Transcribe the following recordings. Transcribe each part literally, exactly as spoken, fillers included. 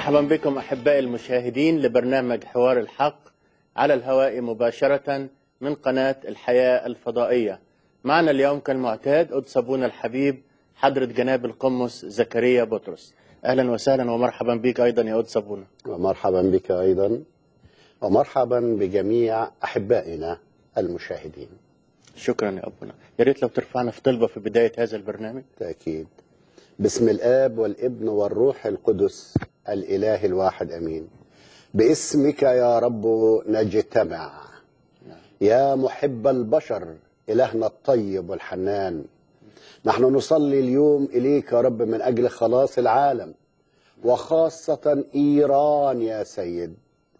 مرحبا بكم أحبائي المشاهدين لبرنامج حوار الحق على الهواء مباشرة من قناة الحياة الفضائية. معنا اليوم كالمعتاد قدس أبونا الحبيب حضرة جناب القمص زكريا بطرس. أهلا وسهلا ومرحبا بك أيضا يا قدس أبونا. ومرحبا بك أيضا ومرحبا بجميع أحبائنا المشاهدين. شكرا يا أبونا. يا ريت لو ترفعنا في طلبة في بداية هذا البرنامج. تأكيد. باسم الآب والابن والروح القدس الإله الواحد أمين. باسمك يا رب نجتمع يا محب البشر إلهنا الطيب والحنان. نحن نصلي اليوم إليك يا رب من أجل خلاص العالم وخاصة إيران يا سيد،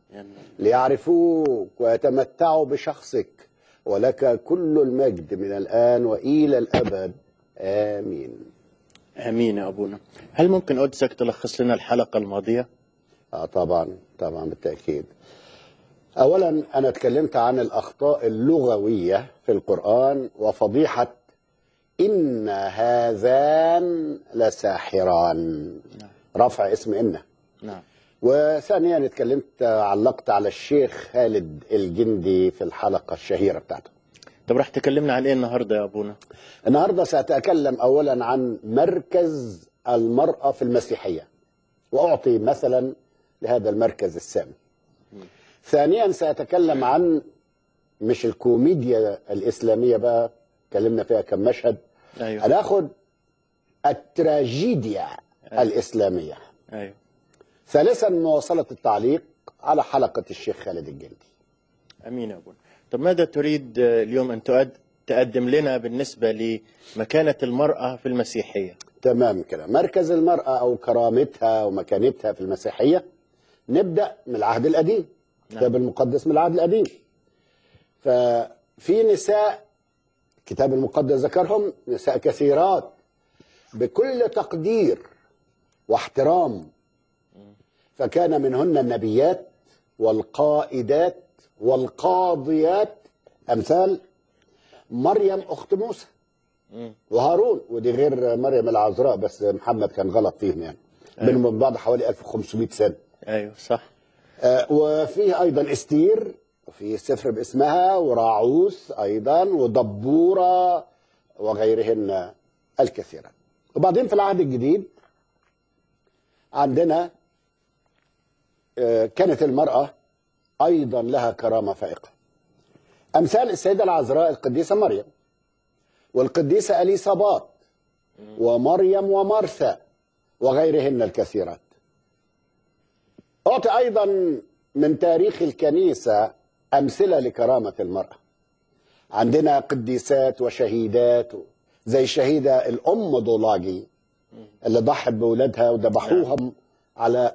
ليعرفوك ويتمتعوا بشخصك، ولك كل المجد من الآن وإلى الأبد آمين. آمين يا أبونا. هل ممكن قدسك تلخص لنا الحلقة الماضية؟ آه طبعا طبعا بالتأكيد. أولا أنا اتكلمت عن الأخطاء اللغوية في القرآن وفضيحة إن هذان لساحران، نعم. رفع اسم إن. نعم. وثانيا اتكلمت علقت على الشيخ خالد الجندي في الحلقة الشهيرة بتاعته. طب راح تكلمنا عن إيه النهاردة يا أبونا؟ النهاردة سأتكلم أولا عن مركز المرأة في المسيحية، وأعطي مثلا لهذا المركز السامي. ثانيا سأتكلم عن مش الكوميديا الإسلامية بقى، اتكلمنا فيها كم مشهد. أيوه. هناخد التراجيديا أيوه. الإسلامية. أيوه. ثالثا مواصلة التعليق على حلقة الشيخ خالد الجندي. أمين يا أبونا. طب ماذا تريد اليوم أن تؤد تقدم لنا بالنسبة لمكانة المرأة في المسيحية؟ تمام كده. مركز المرأة أو كرامتها ومكانتها في المسيحية، نبدأ من العهد القديم. الكتاب نعم. المقدس من العهد القديم. ففي نساء الكتاب المقدس ذكرهم نساء كثيرات بكل تقدير واحترام، فكان منهن النبيات والقائدات والقاضيات، أمثال مريم أخت موسى وهارون، ودي غير مريم العذراء، بس محمد كان غلط فيهم يعني. أيوة. بينهم من بعض حوالي ألف وخمسمائة سنة. ايوه صح. آه وفيه ايضا استير، وفي سفر باسمها، وراعوس ايضا، ودبوره، وغيرهن الكثيرة. وبعدين في العهد الجديد عندنا آه كانت المرأة ايضا لها كرامة فائقة، امثال السيدة العذراء القديسة مريم، والقديسة اليصابات، ومريم ومرثا، وغيرهن الكثيرات. أعطي أيضا من تاريخ الكنيسة أمثلة لكرامة المرأة. عندنا قديسات وشهيدات زي الشهيدة الأم دولاجي اللي ضحت بأولادها وذبحوهم على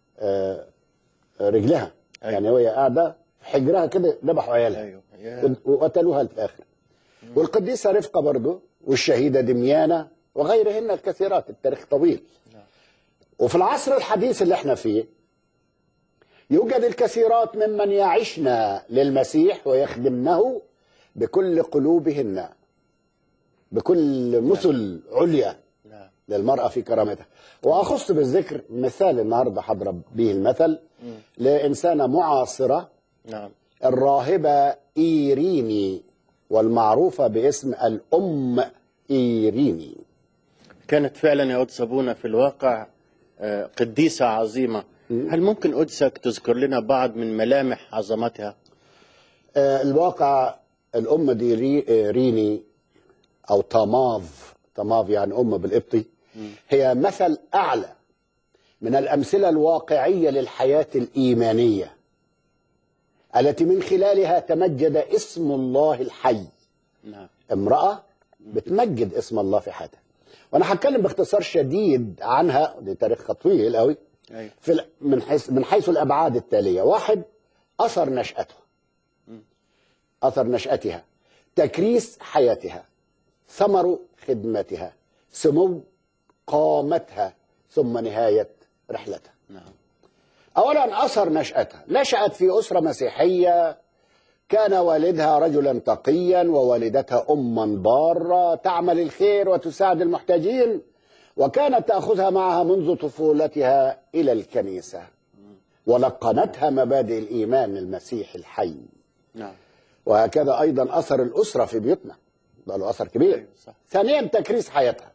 رجلها. أيوة. يعني وهي قاعدة في حجرها كده ذبحوا عيالها. أيوة. وقتلوها في الآخر. والقديسة رفقة برضه، والشهيدة دميانة، وغيرهن الكثيرات. التاريخ طويل. وفي العصر الحديث اللي احنا فيه يوجد الكثيرات ممن يعشن للمسيح ويخدمنه بكل قلوبهن، بكل مثل عليا للمرأة في كرامتها. وأخص بالذكر مثال النهاردة حضرب به المثل لإنسانة معاصرة، نعم، الراهبة إيريني، والمعروفة باسم الأم إيريني. كانت فعلا يا قدس أبونا في الواقع قديسة عظيمة. هل ممكن قدسك تذكر لنا بعض من ملامح عظمتها؟ آه الواقع الأم دي ري ريني أو طماف، طماف يعني أم بالقبطي، هي مثل أعلى من الأمثلة الواقعية للحياة الإيمانية التي من خلالها تمجد اسم الله الحي. نعم. امرأة بتمجد اسم الله في حياتها. وأنا هتكلم باختصار شديد عنها، دي تاريخها طويل قوي. أيوة. في من حيث من حيث الأبعاد التالية: واحد، أثر نشأتها، أثر نشأتها، تكريس حياتها، ثمر خدمتها، سمو قامتها، ثم نهاية رحلتها. نعم. أولا أثر نشأتها، نشأت في أسرة مسيحية، كان والدها رجلا تقيا ووالدتها أما بارة تعمل الخير وتساعد المحتاجين، وكانت تأخذها معها منذ طفولتها إلى الكنيسة، ولقنتها مبادئ الإيمان المسيحي الحي. نعم. وهكذا أيضا أثر الأسرة في بيوتنا بقى له أثر كبير. أيوة صح. ثانيا تكريس حياتها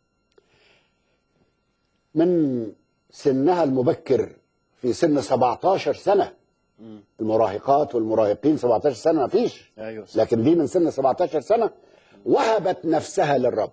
من سنها المبكر، في سن سبعة عشر سنة. مم. المراهقات والمراهقين سبعة عشر سنة ما فيش، أيوة صح. لكن دي من سن سبعة عشر سنة وهبت نفسها للرب،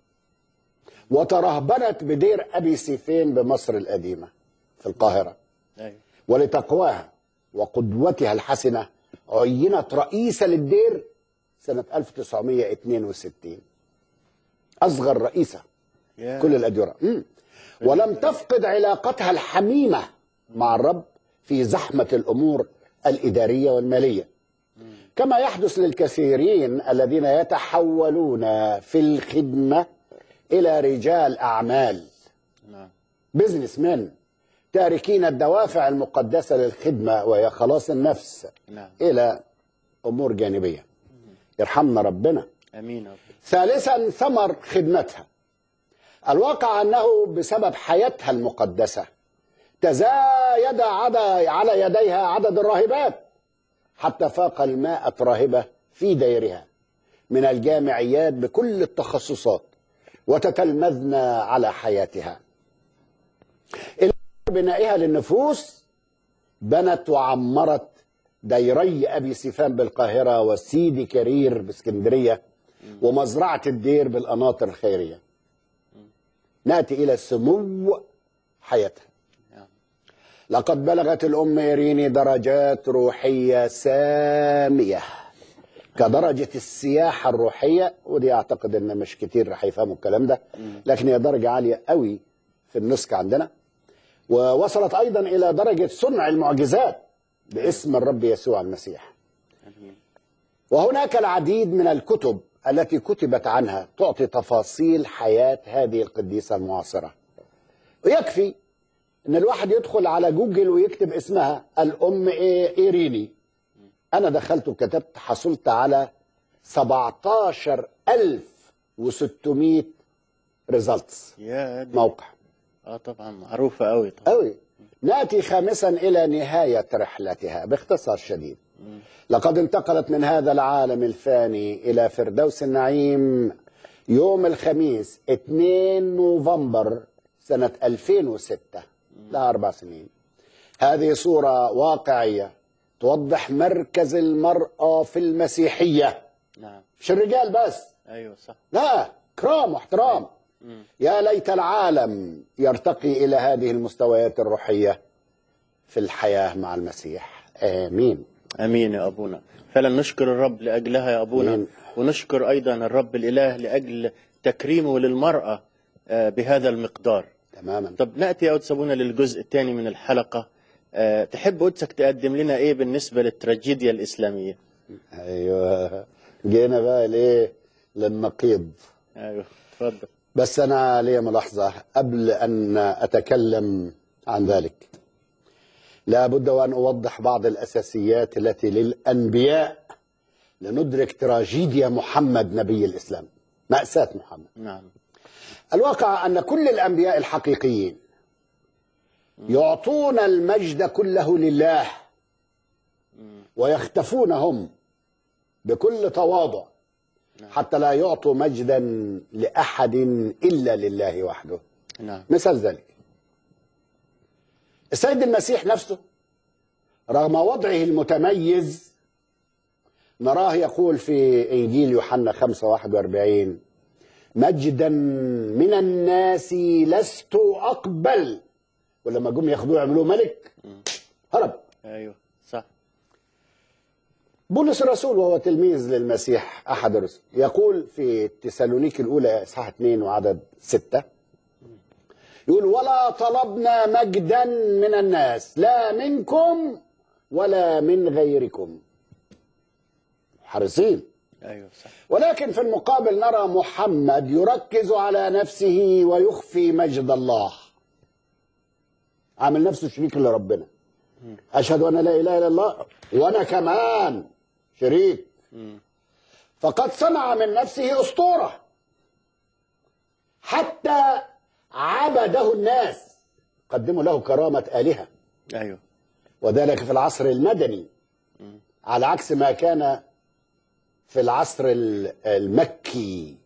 وترهبنت بدير أبي سيفين بمصر القديمة في القاهرة. أيوة. ولتقواها وقدوتها الحسنة عينت رئيسة للدير سنة ألف وتسعمائة واثنين وستين، أصغر رئيسة yeah. كل الأديرة. ولم تفقد علاقتها الحميمة مع الرب في زحمة الأمور الإدارية والمالية، كما يحدث للكثيرين الذين يتحولون في الخدمة إلى رجال أعمال، نعم. بزنس مان، تاركين الدوافع المقدسة للخدمة وهي خلاص النفس، نعم. إلى أمور جانبية. يرحمنا ربنا. أمين. ثالثا ثمر خدمتها. الواقع أنه بسبب حياتها المقدسة تزايد على يديها عدد الراهبات، حتى فاق المائة راهبة في ديرها من الجامعيات بكل التخصصات، وتتلمذن على حياتها. إلى بنائها للنفوس بنت وعمرت ديري أبي سيفان بالقاهرة وسيدي كرير باسكندرية ومزرعة الدير بالقناطر الخيرية. نأتي إلى سمو حياتها. لقد بلغت الأم إيريني درجات روحية سامية كدرجة السياحة الروحية، ودي أعتقد أن مش كتير رح يفهموا الكلام ده، لكن هي درجة عالية قوي في النسك عندنا. ووصلت أيضا إلى درجة صنع المعجزات باسم الرب يسوع المسيح. وهناك العديد من الكتب التي كتبت عنها تعطي تفاصيل حياة هذه القديسة المعاصرة، ويكفي ان الواحد يدخل على جوجل ويكتب اسمها الام إيريني. انا دخلت وكتبت، حصلت على سبعة عشر ألف وستمائة ريزلتس موقع. اه طبعا معروفة قوي طبعا. قوي. ناتي خامسا الى نهاية رحلتها باختصار شديد. م. لقد انتقلت من هذا العالم الفاني الى فردوس النعيم يوم الخميس اثنين نوفمبر سنة ألفين وستة، لها أربع سنين. هذه صورة واقعية توضح مركز المرأة في المسيحية. نعم. مش الرجال بس. أيوة صح. لا، كرام واحترام. أيوة. يا ليت العالم يرتقي إلى هذه المستويات الروحية في الحياة مع المسيح. آمين. آمين يا أبونا. فعلا نشكر الرب لأجلها يا أبونا. آمين. ونشكر أيضا الرب الإله لأجل تكريمه للمرأة بهذا المقدار. تماما. طب نأتي يا قدس أبونا للجزء الثاني من الحلقة. أه تحب قدسك تقدم لنا إيه بالنسبة للتراجيديا الإسلامية؟ أيوه، جينا بقى لإيه؟ للنقيض. أيوه تفضل. بس أنا لي ملاحظة قبل أن أتكلم عن ذلك. لا بد وأن أوضح بعض الأساسيات التي للأنبياء لندرك تراجيديا محمد نبي الإسلام، مأساة محمد. نعم. الواقع أن كل الأنبياء الحقيقيين يعطون المجد كله لله ويختفون هم بكل تواضع حتى لا يعطوا مجدا لأحد إلا لله وحده. نعم. مثال ذلك السيد المسيح نفسه رغم وضعه المتميز نراه يقول في إنجيل يوحنا خمسة واحد وأربعين: مجدا من الناس لست أقبل. ولما جم ياخدوه يعملوه ملك هرب. أيوه صح. بولس الرسول وهو تلميذ للمسيح أحد الرسل يقول في تسالونيك الأولى إصحاح اثنين وعدد ستة، يقول: ولا طلبنا مجدا من الناس لا منكم ولا من غيركم. حريصين. أيوه صح. ولكن في المقابل نرى محمد يركز على نفسه ويخفي مجد الله، عامل نفسه شريك لربنا. أشهد أن لا إله إلا الله وأنا كمان شريك. فقد صنع من نفسه أسطورة حتى عبده الناس، قدموا له كرامة آلهة. أيوه. وذلك في العصر المدني، على عكس ما كان في العصر المكي.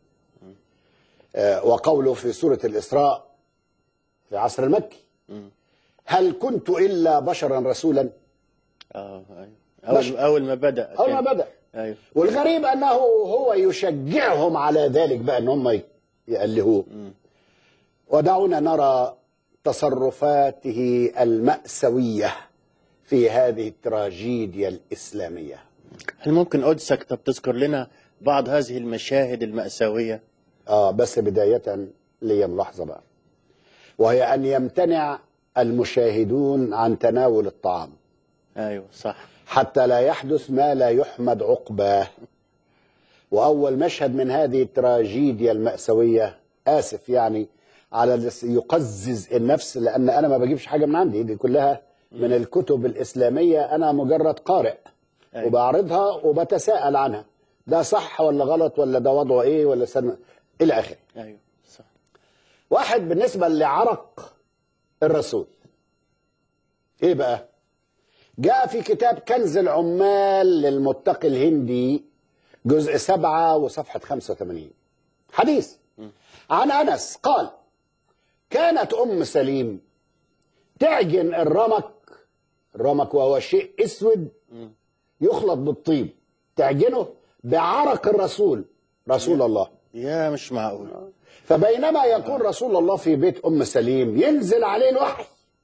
وقوله في سورة الإسراء في عصر المكي: هل كنت إلا بشرا رسولا. اه ايوه. اول اول ما بدأ اول ما بدأ. ايوه. والغريب انه هو يشجعهم على ذلك بقى ان هم يألهوه. ودعونا نرى تصرفاته المأساوية في هذه التراجيديا الإسلامية. هل ممكن قدسك طب تذكر لنا بعض هذه المشاهد المأساوية؟ اه بس بداية لي ملاحظة بقى، وهي ان يمتنع المشاهدون عن تناول الطعام. ايوه صح. حتى حتى لا يحدث ما لا يحمد عقباه. وأول مشهد من هذه التراجيديا المأساوية، آسف يعني على يقزز النفس، لأن أنا ما بجيبش حاجة من عندي، دي كلها من الكتب الإسلامية، أنا مجرد قارئ. أيوة. وبعرضها وبتساءل عنها، ده صح ولا غلط، ولا ده وضعه إيه، ولا سنة إلى آخره. أيوة صح. واحد بالنسبة لعرق الرسول، إيه بقى؟ جاء في كتاب كنز العمال للمتقي الهندي جزء سبعة وصفحة خمسة وثمانين حديث عن أنس قال: كانت أم سليم تعجن الرمك، الرمك وهو شيء أسود يخلط بالطيب، تعجنه بعرق الرسول رسول الله. يا مش معقول. فبينما يكون رسول الله في بيت أم سليم ينزل عليه الوحي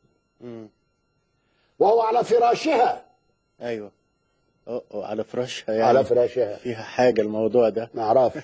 وهو على فراشها. ايوه. أوه أوه على فراشها يعني. على فراشها فيها حاجه الموضوع ده ما اعرفش.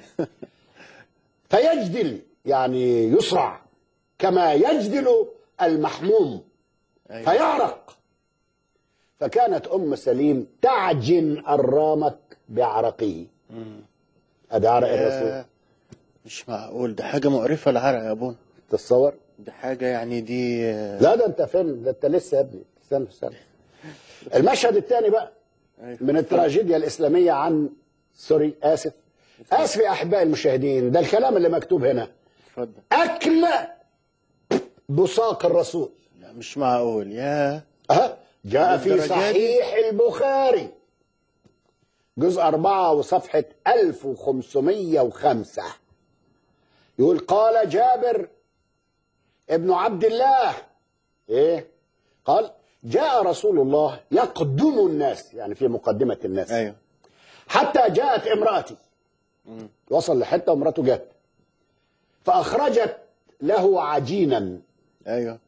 فيجدل يعني يسرع كما يجدل المحموم. أيوة. فيعرق. فكانت ام سليم تعجن الرامك بعرقه. ادي عرق الرسول. مش معقول، ده حاجه مقرفه العرق يا ابونا. تتصور؟ ده حاجه يعني دي. لا ده انت فين؟ ده انت لسه يا ابني، استنى استنى. المشهد الثاني بقى من التراجيديا الإسلامية عن سوري آسف آسف يا أحبائي المشاهدين، ده الكلام اللي مكتوب هنا. اتفضل. أكل بصاق الرسول. لا مش معقول. يا أه جاء في صحيح البخاري جزء أربعة وصفحة ألف وخمسمائة وخمسة يقول: قال جابر ابن عبد الله إيه؟ قال: جاء رسول الله يقدم الناس، يعني في مقدمة الناس. أيوه. حتى جاءت امرأتي. مم. وصل لحتة وامرأته جت فأخرجت له عجينا. أيوه.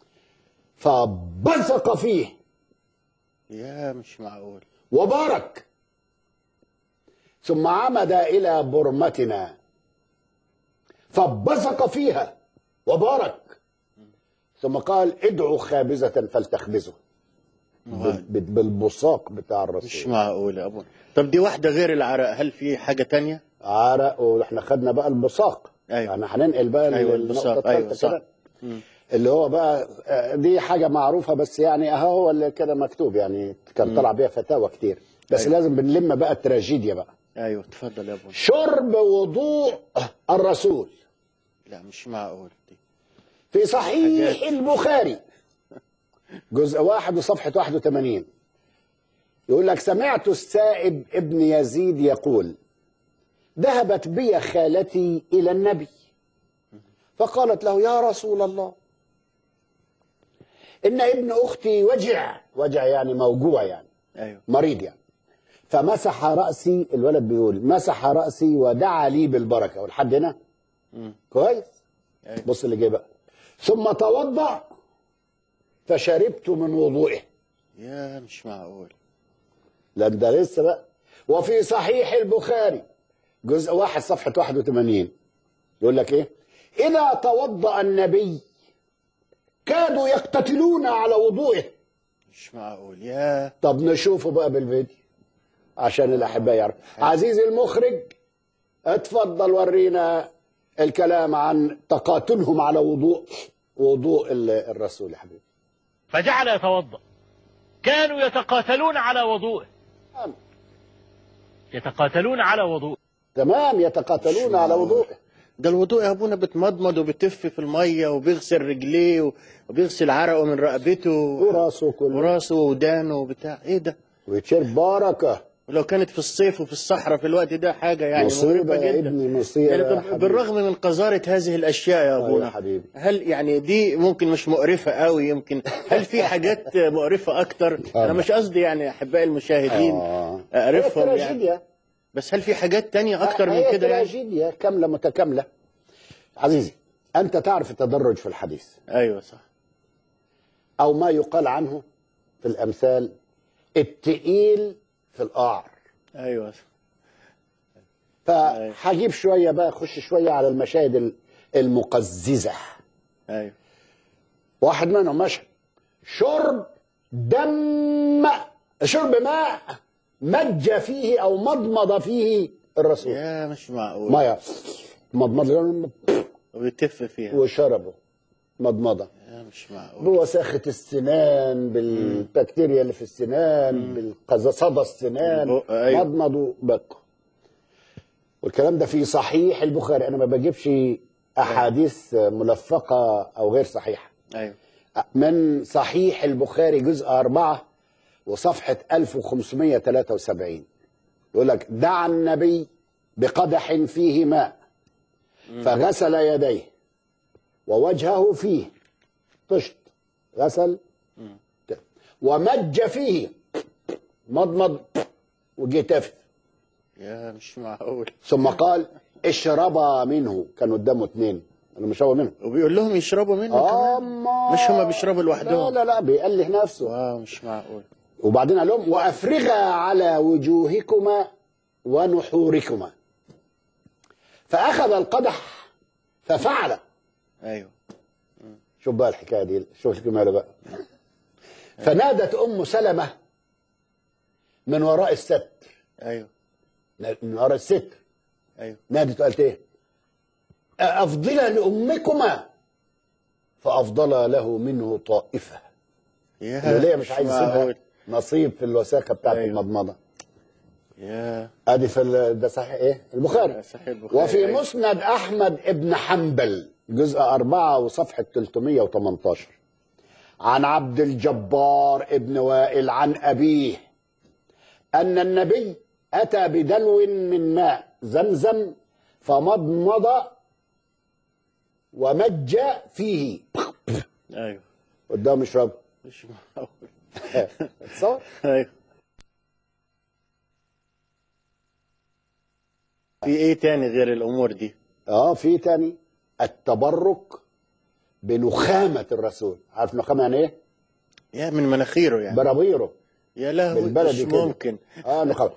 فبزق فيه. يا مش معقول. وبارك. ثم عمد إلى برمتنا فبزق فيها وبارك. ثم قال: ادعوا خابزة فلتخبزه. بالبصاق بتاع الرسول. مش معقول يا ابونا. طب دي واحدة غير العرق، هل في حاجة تانية؟ عرق، واحنا خدنا بقى البصاق. أيوة. يعني هننقل بقى أيوة النقطة الثالثة. أيوة صح. اللي هو بقى دي حاجة معروفة، بس يعني اهو اللي كده مكتوب، يعني كان طلع بيها فتاوى كتير، بس أيوة. لازم بنلم بقى التراجيديا بقى. ايوه اتفضل يا ابونا. شرب وضوء الرسول. لا مش معقول دي. في صحيح حاجات. البخاري جزء واحد وصفحة واحد وثمانين يقول لك: سمعت السائب ابن يزيد يقول: ذهبت بي خالتي إلى النبي فقالت له: يا رسول الله، إن ابن أختي وجع. وجع يعني موجوع، يعني أيوه. مريض يعني. فمسح رأسي، الولد بيقول مسح رأسي ودعا لي بالبركة. والحد هنا مم. كويس. أيوه. بص اللي جاي بقى: ثم توضأ فشربت من وضوئه. يا مش معقول. لا ده لسه بقى. وفي صحيح البخاري جزء واحد صفحة واحد وثمانين يقول لك ايه: إذا توضأ النبي كادوا يقتتلون على وضوئه. مش معقول. يا طب نشوفه بقى بالفيديو عشان الأحباء يعرفوا. عزيزي المخرج اتفضل ورينا الكلام عن تقاتلهم على وضوء وضوء الرسول يا حبيبي. فجعل يتوضأ. كانوا يتقاتلون على وضوءه. يتقاتلون على وضوء. تمام، يتقاتلون على وضوءه. ده الوضوء يا ابونا بتمضمض وبتف في الميه وبيغسل رجليه وبيغسل عرقه من رقبته وراسه كله وراسه ودانه وبتاع. ايه ده؟ ويتشرب بركه. ولو كانت في الصيف وفي الصحراء في الوقت ده حاجه يعني مصيبه مرعبه يا جدا. ابني، مصيبه يعني يا طب حبيبي. بالرغم من قذاره هذه الاشياء يا آه ابونا يا حبيبي. هل يعني دي ممكن مش مقرفه قوي؟ يمكن هل في حاجات مقرفه اكتر؟ انا مش قصدي يعني احبائي المشاهدين آه. اقرفهم هي يعني، تراجيديا. بس هل في حاجات تانية اكتر من هي كده يعني؟ تراجيديا كامله متكامله. عزيزي انت تعرف التدرج في الحديث، ايوه صح، او ما يقال عنه في الامثال التقيل في القعر. ايوه صح. فهجيب شويه بقى، اخش شويه على المشاهد المقززه. ايوه واحد منهم مشهد شرب دم، شرب ماء مج فيه او مضمض فيه الرسول. يا مش معقول. ميه مضمض ويتف فيها وشربه مضمضه. يا مش معقول. بوساخه السنان، بالبكتيريا اللي في السنان، بالقصصده السنان، البق- أيوة. مضمض وبق. والكلام ده في صحيح البخاري، انا ما بجيبش احاديث ملفقه او غير صحيحه. ايوه من صحيح البخاري جزء أربعة وصفحة ألف وخمسمائة وثلاثة وسبعين يقول لك: دعا النبي بقدح فيه ماء فغسل يديه ووجهه فيه، طشت غسل، ومج فيه مضمض وجتف، يا مش معقول. ثم قال: اشربا منه. كانوا قدامه اثنين، انا مش هو منهم. وبيقول لهم يشربوا منه كمان؟ مش هما بيشربوا لوحدهم؟ لا لا لا، بيأله نفسه. واو مش معقول. وبعدين قال لهم: وافرغا على وجوهكما ونحوركما. فاخذ القدح ففعل. ايوه شوف بقى الحكايه دي، شوف الجمال بقى. فنادت ام سلمه من وراء الستر، ايوه من وراء الستر، ايوه نادت وقالت ايه؟ افضل لامكما، فافضل له منه طائفه. يا الوليه مش عايز يسيبها معقول. نصيب في الوساخه بتاعت أيوة. المضمضه. يا ادي في ال- ده صحيح ايه؟ البخاري. صحيح البخاري. وفي أيوة. مسند احمد ابن حنبل جزء أربعة وصفحه ثلاثمائة وثمانية عشر عن عبد الجبار ابن وائل عن ابيه ان النبي اتى بدلو من ماء زمزم فمضمض ومج فيه. ايوه قدام يشرب. مش معقول. تصور. ايوه. في ايه تاني غير الامور دي؟ اه في تاني التبرك بنخامه الرسول. عارف نخامه يعني ايه؟ يا من مناخيره يعني. برابيره يا لهوي بالبلدي مش كده. ممكن. اه نخامه.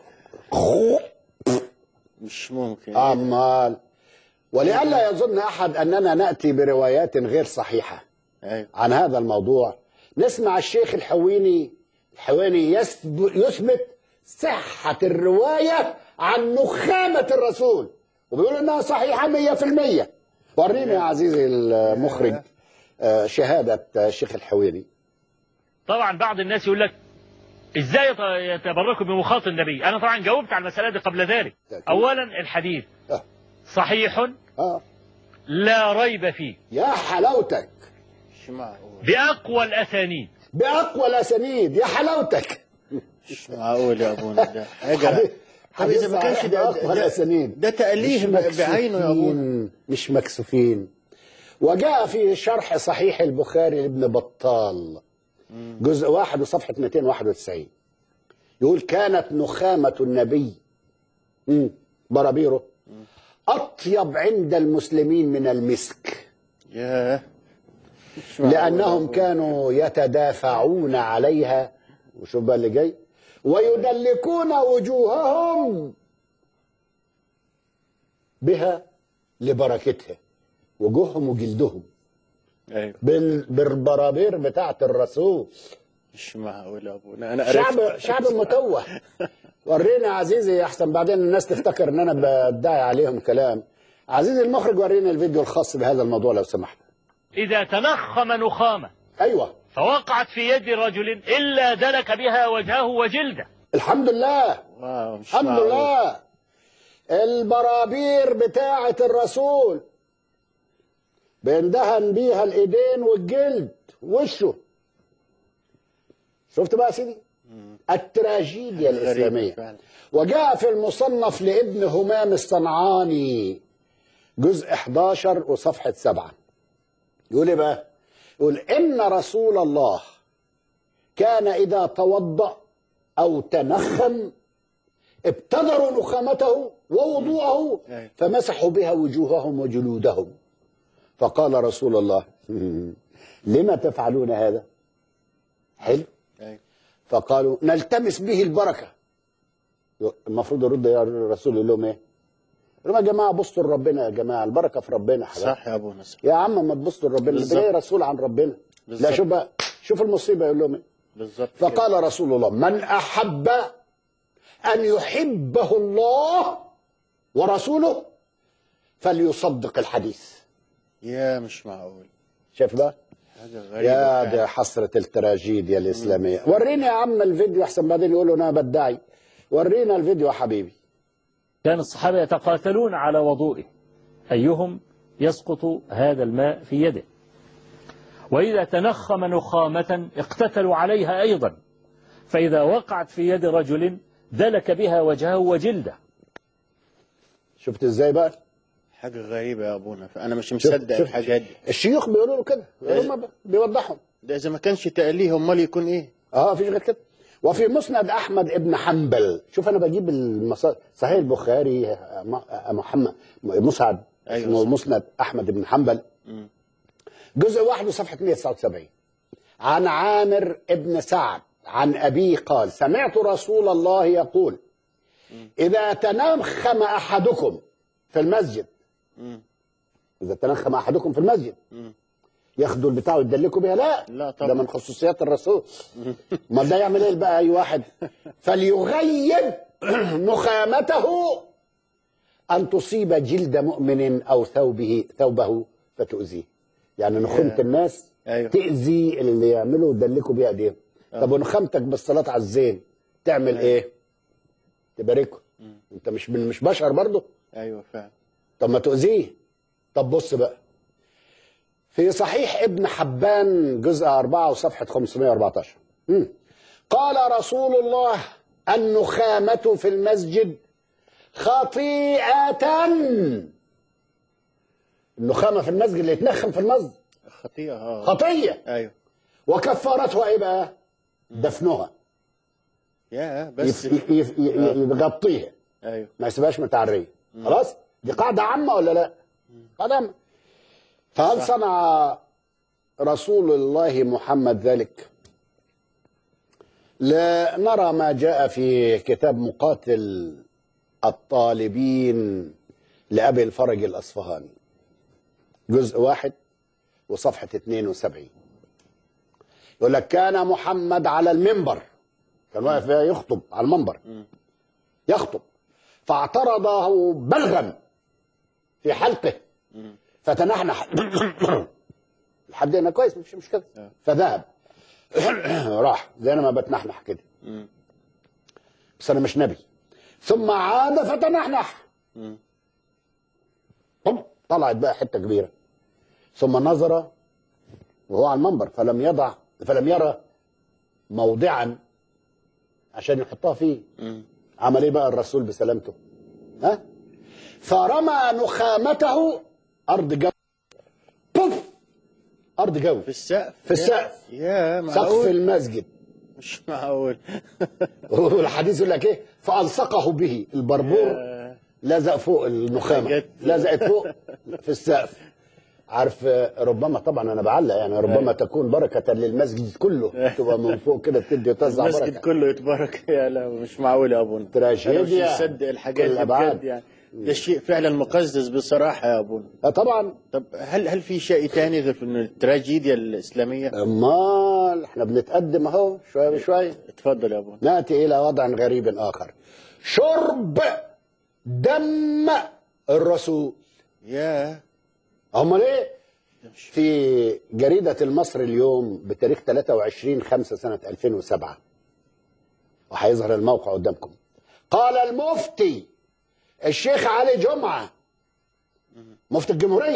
مش ممكن. امال. ولئلا يظن احد اننا ناتي بروايات غير صحيحه ايوه عن هذا الموضوع، نسمع الشيخ الحويني الحويني يثب- يثبت صحه الروايه عن نخامه الرسول، وبيقول انها صحيحه مية في المية. وريني يا عزيزي المخرج آه، شهاده الشيخ الحويني. طبعا بعض الناس يقول لك ازاي يت- يتبركوا بمخاط النبي. انا طبعا جاوبت على المسألة دي قبل ذلك. اولا الحديث آه. صحيح اه لا ريب فيه يا حلاوتك، مش معقول. بأقوى الأسانيد. باقوى الاسانيد. يا حلاوتك. مش معقول يا ابونا ده حاجه. حديث- طب اذا ما كانش حديث ده بأقوى ده, الأسانيد. ده تأليه مش بعينه يا ابونا. مكسوفين، مش مكسوفين. وجاء في شرح صحيح البخاري لابن بطال جزء واحد وصفحة مئتين وواحد وتسعين يقول: كانت نخامة النبي مم، برابيره أطيب عند المسلمين من المسك، يا مش معقول يا لأنهم أبونا. كانوا يتدافعون عليها. وشوف بقى اللي جاي: ويدلكون وجوههم بها لبركتها. وجوههم وجلدهم ايوه بال- بالبرابير بتاعت الرسول. مش معقول يا ابونا. انا عرفت. شعب شعب متوه. ورينا يا عزيزي احسن بعدين الناس تفتكر ان انا بدعي عليهم كلام. عزيزي المخرج ورينا الفيديو الخاص بهذا الموضوع لو سمحت. إذا تنخم نخامة ايوه فوقعت في يد رجل إلا دلك بها وجهه وجلده. الحمد لله. واو مش الحمد معقول. لله. البرابير بتاعت الرسول بيندهن بيها الايدين والجلد وشه. شفت بقى يا سيدي التراجيديا الاسلاميه. وجاء في المصنف لابن همام الصنعاني جزء احدى عشر وصفحه سبعة يقول ايه بقى؟ يقول ان رسول الله كان اذا توضأ او تنخم ابتدروا نخامته ووضوءه فمسحوا بها وجوههم وجلودهم. فقال رسول الله لما تفعلون هذا؟ حلو. فقالوا نلتمس به البركه. المفروض يرد يا الرسول يقول لهم ايه؟ يقول لهم يا جماعه بصوا لربنا، يا جماعه البركه في ربنا. صح يا ابونا. يا عم ما تبصوا لربنا، ده جاي رسول عن ربنا. بالزبط. لا شوف بقى، شوف المصيبه يقول لهم ايه؟ بالظبط. فقال كده. رسول الله من احب ان يحبه الله ورسوله فليصدق الحديث. يا مش معقول. شايف بقى؟ حاجه غريبه. يا دي حسره التراجيديا الاسلاميه. وريني يا عم الفيديو احسن بعدين يقولوا انا بدعي. ورينا الفيديو يا حبيبي. كان الصحابه يتقاتلون على وضوئه ايهم يسقط هذا الماء في يده، وإذا تنخم نخامة اقتتلوا عليها أيضا، فإذا وقعت في يد رجل دلك بها وجهه وجلده. شفت ازاي بقى؟ حاجة غريبة يا ابونا، فأنا مش مصدق الحاجات دي. الشيوخ بيقولوا له كده، هم بيوضحهم. ده إذا ما كانش تأليه أمال يكون إيه؟ اه مفيش غير كده. وفي مسند أحمد ابن حنبل، شوف أنا بجيب المصادر، صحيح البخاري محمد مسعد أيوة اسمه مسند أحمد ابن حنبل م. جزء واحد وصفحة مئة وتسعة وسبعين عن عامر ابن سعد عن أبيه قال سمعت رسول الله يقول إذا تنخم أحدكم في المسجد إذا تنخم أحدكم في المسجد ياخدوا البتاع ويدلكوا بها؟ لا لا طبعا، ده من خصوصيات الرسول. ما ده يعمل ايه بقى اي واحد؟ فليغيب نخامته ان تصيب جلد مؤمن او ثوبه ثوبه فتؤذيه. يعني نخامه الناس أيوه. تأذي اللي يعملوا يدلكوا بيها ايديهم. طب ونخامتك بالصلاه على الزين تعمل أيوه. ايه؟ تباركه. انت مش من مش بشر برضه؟ ايوه فعلا. طب ما تؤذيه. طب بص بقى في صحيح ابن حبان جزء أربعة وصفحة خمسمئة وأربعة عشر مم. قال رسول الله النخامة في المسجد خطيئة. النخامة في المسجد اللي يتنخم في المسجد خطيئة. اه خطية. ايوه. وكفارتها ايه بقى؟ دفنها. يا بس يغطيها. ايوه. ما يسيبهاش متعرية. خلاص؟ دي قاعدة عامة ولا لا؟ قاعدة عامة. فهل صنع رسول الله محمد ذلك؟ لا نرى ما جاء في كتاب مقاتل الطالبين لأبي الفرج الأصفهاني جزء واحد وصفحة اثنين وسبعين يقول لك كان محمد على المنبر، كان واقف يخطب على المنبر يخطب فاعترضه بلغم في حلقه فتنحنح لحد هنا كويس مش مشكله فذهب راح زي انا ما بتنحنح كده بس انا مش نبي ثم عاد فتنحنح طلعت بقى حته كبيره ثم نظر وهو على المنبر فلم يضع فلم يرى موضعا عشان يحطها فيه. عمل ايه بقى الرسول بسلامته؟ ها فرمى نخامته ارض جو بوف ارض جو في السقف في السقف يا معقول سقف المسجد مش معقول. والحديث يقول لك ايه فالصقه به البربور لزق فوق النخامه لزقت فوق في السقف. عارف ربما طبعا انا بعلق يعني ربما تكون بركه للمسجد كله تبقى من فوق كده تدي وتوزع بركه المسجد كله يتبارك. يا لا مش معقول يا ابونا تراجيديا مش مصدق الحاجات دي بجد يعني ده شيء فعلا مقزز بصراحه يا ابونا. طبعا. طب هل هل في شيء ثاني غير في التراجيديا الاسلاميه؟ امال احنا بنتقدم اهو شويه بشويه. اتفضل يا ابونا. ناتي الى وضع غريب اخر شرب دم الرسول. يا امال ايه؟ في جريدة المصري اليوم بتاريخ ثلاثة وعشرين خمسة سنة ألفين وسبعة وهيظهر الموقع قدامكم. قال المفتي الشيخ علي جمعة مفتي الجمهورية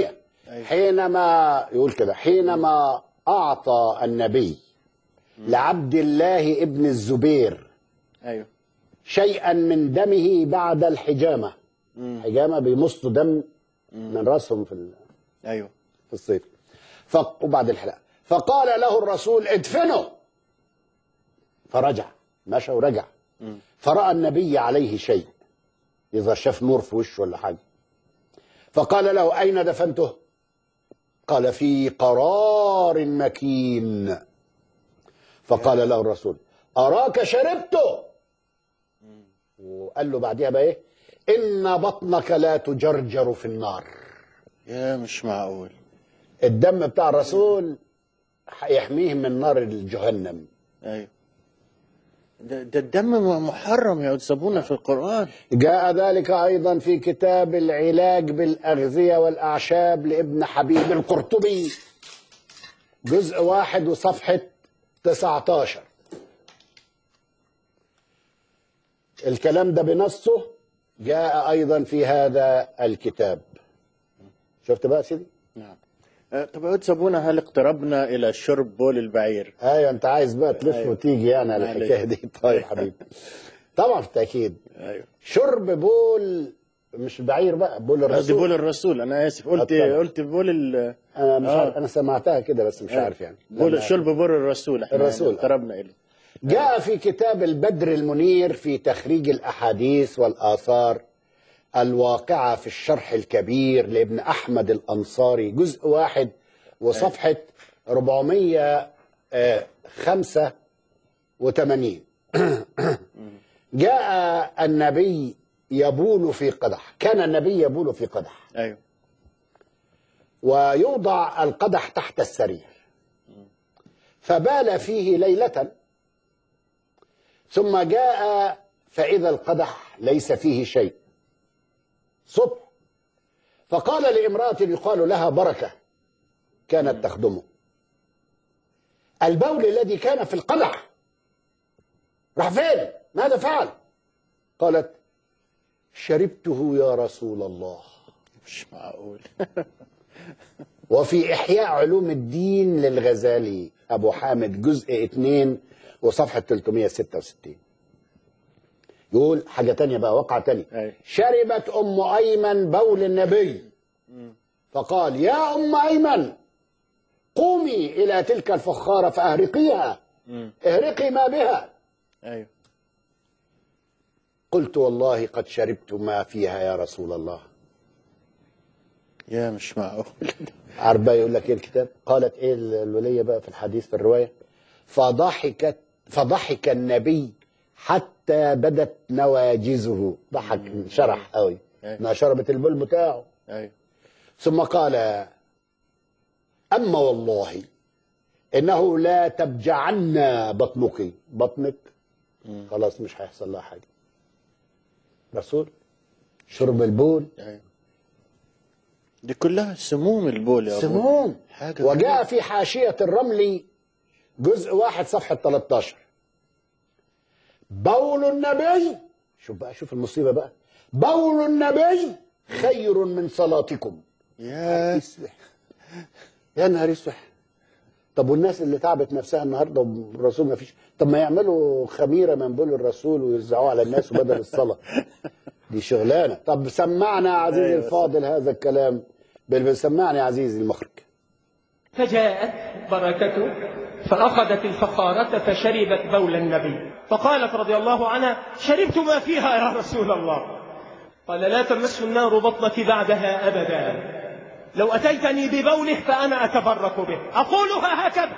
حينما يقول كده حينما أعطى النبي لعبد الله ابن الزبير أيوه شيئا من دمه بعد الحجامة. حجامة بيمصوا دم من رأسهم في ال... أيوه في الصيف. ف... وبعد الحلاق فقال له الرسول ادفنه، فرجع مشى ورجع فرأى النبي عليه شيء، إذا شاف نور في وشه ولا حاجة، فقال له أين دفنته؟ قال في قرار مكين. فقال له الرسول أراك شربته. وقال له بعدها بقى إيه؟ إن بطنك لا تجرجر في النار. يا مش معقول. الدم بتاع الرسول يحميه من نار الجهنم. أيوه ده, ده الدم محرم يا أستاذ في القرآن. جاء ذلك أيضا في كتاب العلاج بالأغذية والأعشاب لابن حبيب القرطبي جزء واحد وصفحة تسعة عشر. الكلام ده بنصه جاء أيضا في هذا الكتاب. شفت بقى سيدي؟ نعم. أه طب يا أستاذ هل اقتربنا إلى شرب بول البعير؟ أيوة أنت عايز بقى تلف أيوة. وتيجي يعني على الحكاية دي. طيب حبيبي طبعا بالتأكيد. أيوه شرب بول مش بعير بقى، بول الرسول. دي بول الرسول. أنا آسف قلت أطلع. قلت بول ال أنا مش آه. عارف، أنا سمعتها كده بس مش عارف يعني. بول شرب بول الرسول احنا الرسول اقتربنا إليه. جاء في كتاب البدر المنير في تخريج الأحاديث والآثار الواقعة في الشرح الكبير لابن أحمد الأنصاري جزء واحد وصفحة أربعمائة وخمسة وثمانين. جاء النبي يبول في قدح. كان النبي يبول في قدح. أيوه. ويوضع القدح تحت السرير، فبال فيه ليلة، ثم جاء فإذا القدح ليس فيه شيء. صبح فقال لامرأة يقال لها بركة كانت تخدمه البول الذي كان في القدح راح فين؟ ماذا فعل؟ قالت شربته يا رسول الله. مش معقول. وفي إحياء علوم الدين للغزالي أبو حامد جزء اثنين وصفحة ثلاثمائة وستة وستين يقول حاجة تانية بقى، وقعة تانية. أي. شربت أم أيمن بول النبي فقال يا أم أيمن قومي إلى تلك الفخارة فأهرقيها. اهرقي ما بها. أيوه. قلت والله قد شربت ما فيها يا رسول الله. يا مش معقول. عارف بقى يقول لك ايه الكتاب؟ قالت ايه الولية بقى في الحديث في الرواية؟ فضحكت فضحك النبي حتى بدت نواجزه. ضحك شرح قوي انها شربت البول بتاعه. أيوه. ثم قال اما والله انه لا تبجعن بطنك. بطنك خلاص مش هيحصل لها حاجه. رسول شرب البول. أيوه. دي كلها سموم البول يا سموم. حاجة وجاء في حاشية الرملي جزء واحد صفحة ثلاثة عشر بول النبي. شوف بقى، شوف المصيبة بقى. بول النبي خير من صلاتكم. يا يا نهار اسوح. طب والناس اللي تعبت نفسها النهارده والرسول ما فيش، طب ما يعملوا خميره من بول الرسول ويوزعوها على الناس وبدل الصلاه. دي شغلانه. طب سمعنا يا عزيزي أيوة الفاضل هذا الكلام. سمعني يا عزيزي المخرج. فجاءت بركته فأخذت الفخارة فشربت بول النبي، فقالت رضي الله عنها شربت ما فيها يا رسول الله. قال لا تمس النار بطنك بعدها أبدا. لو أتيتني ببوله فأنا أتبرك به أقولها هكذا.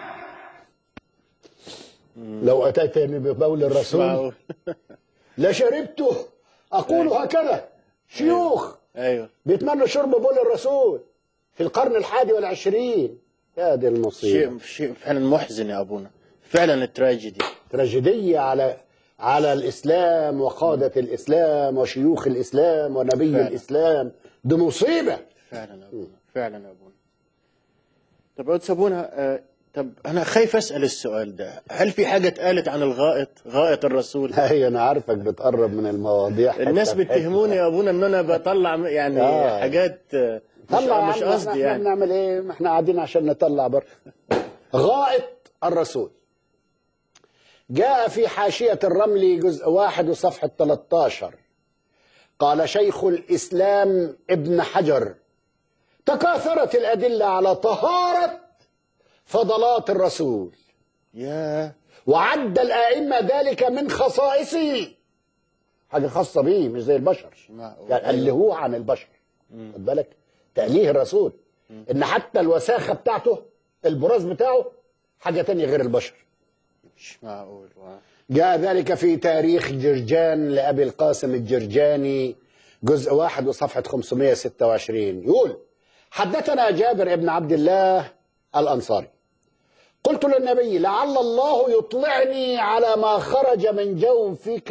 لو أتيتني ببول الرسول لشربته أقول هكذا. شيوخ أيوه بيتمنوا شرب بول الرسول في القرن الحادي والعشرين. يا دي المصيبة. شيء شيء فعلا محزن يا أبونا، فعلا تراجيدي. تراجيدية على على الإسلام وقادة الإسلام وشيوخ الإسلام ونبي فعلا. الإسلام. دي مصيبة فعلا يا أبونا، فعلا يا أبونا. طب يا أبونا آه طب أنا خايف أسأل السؤال ده، هل في حاجة اتقالت عن الغائط غائط الرسول؟ أيوة أنا عارفك بتقرب من المواضيع. الناس بتهموني يا أبونا إن أنا بطلع يعني آه. حاجات طلع مش قصدي احنا يعني. بنعمل ايه؟ ما احنا قاعدين عشان نطلع بر غائط الرسول. جاء في حاشية الرملي جزء واحد وصفحة ثلاثة عشر، قال شيخ الإسلام ابن حجر: تكاثرت الأدلة على طهارة فضلات الرسول، يا وعد الأئمة ذلك من خصائصه، حاجة خاصة به مش زي البشر، معقول. يعني ألهوه عن البشر. خد بالك تأليه الرسول إن حتى الوساخة بتاعته البراز بتاعه حاجة تانية غير البشر. مش معقول. جاء ذلك في تاريخ جرجان لأبي القاسم الجرجاني جزء واحد وصفحة خمسمائة وستة وعشرين، يقول: حدثنا جابر بن عبد الله الأنصاري: قلت للنبي: لعل الله يطلعني على ما خرج من جوفك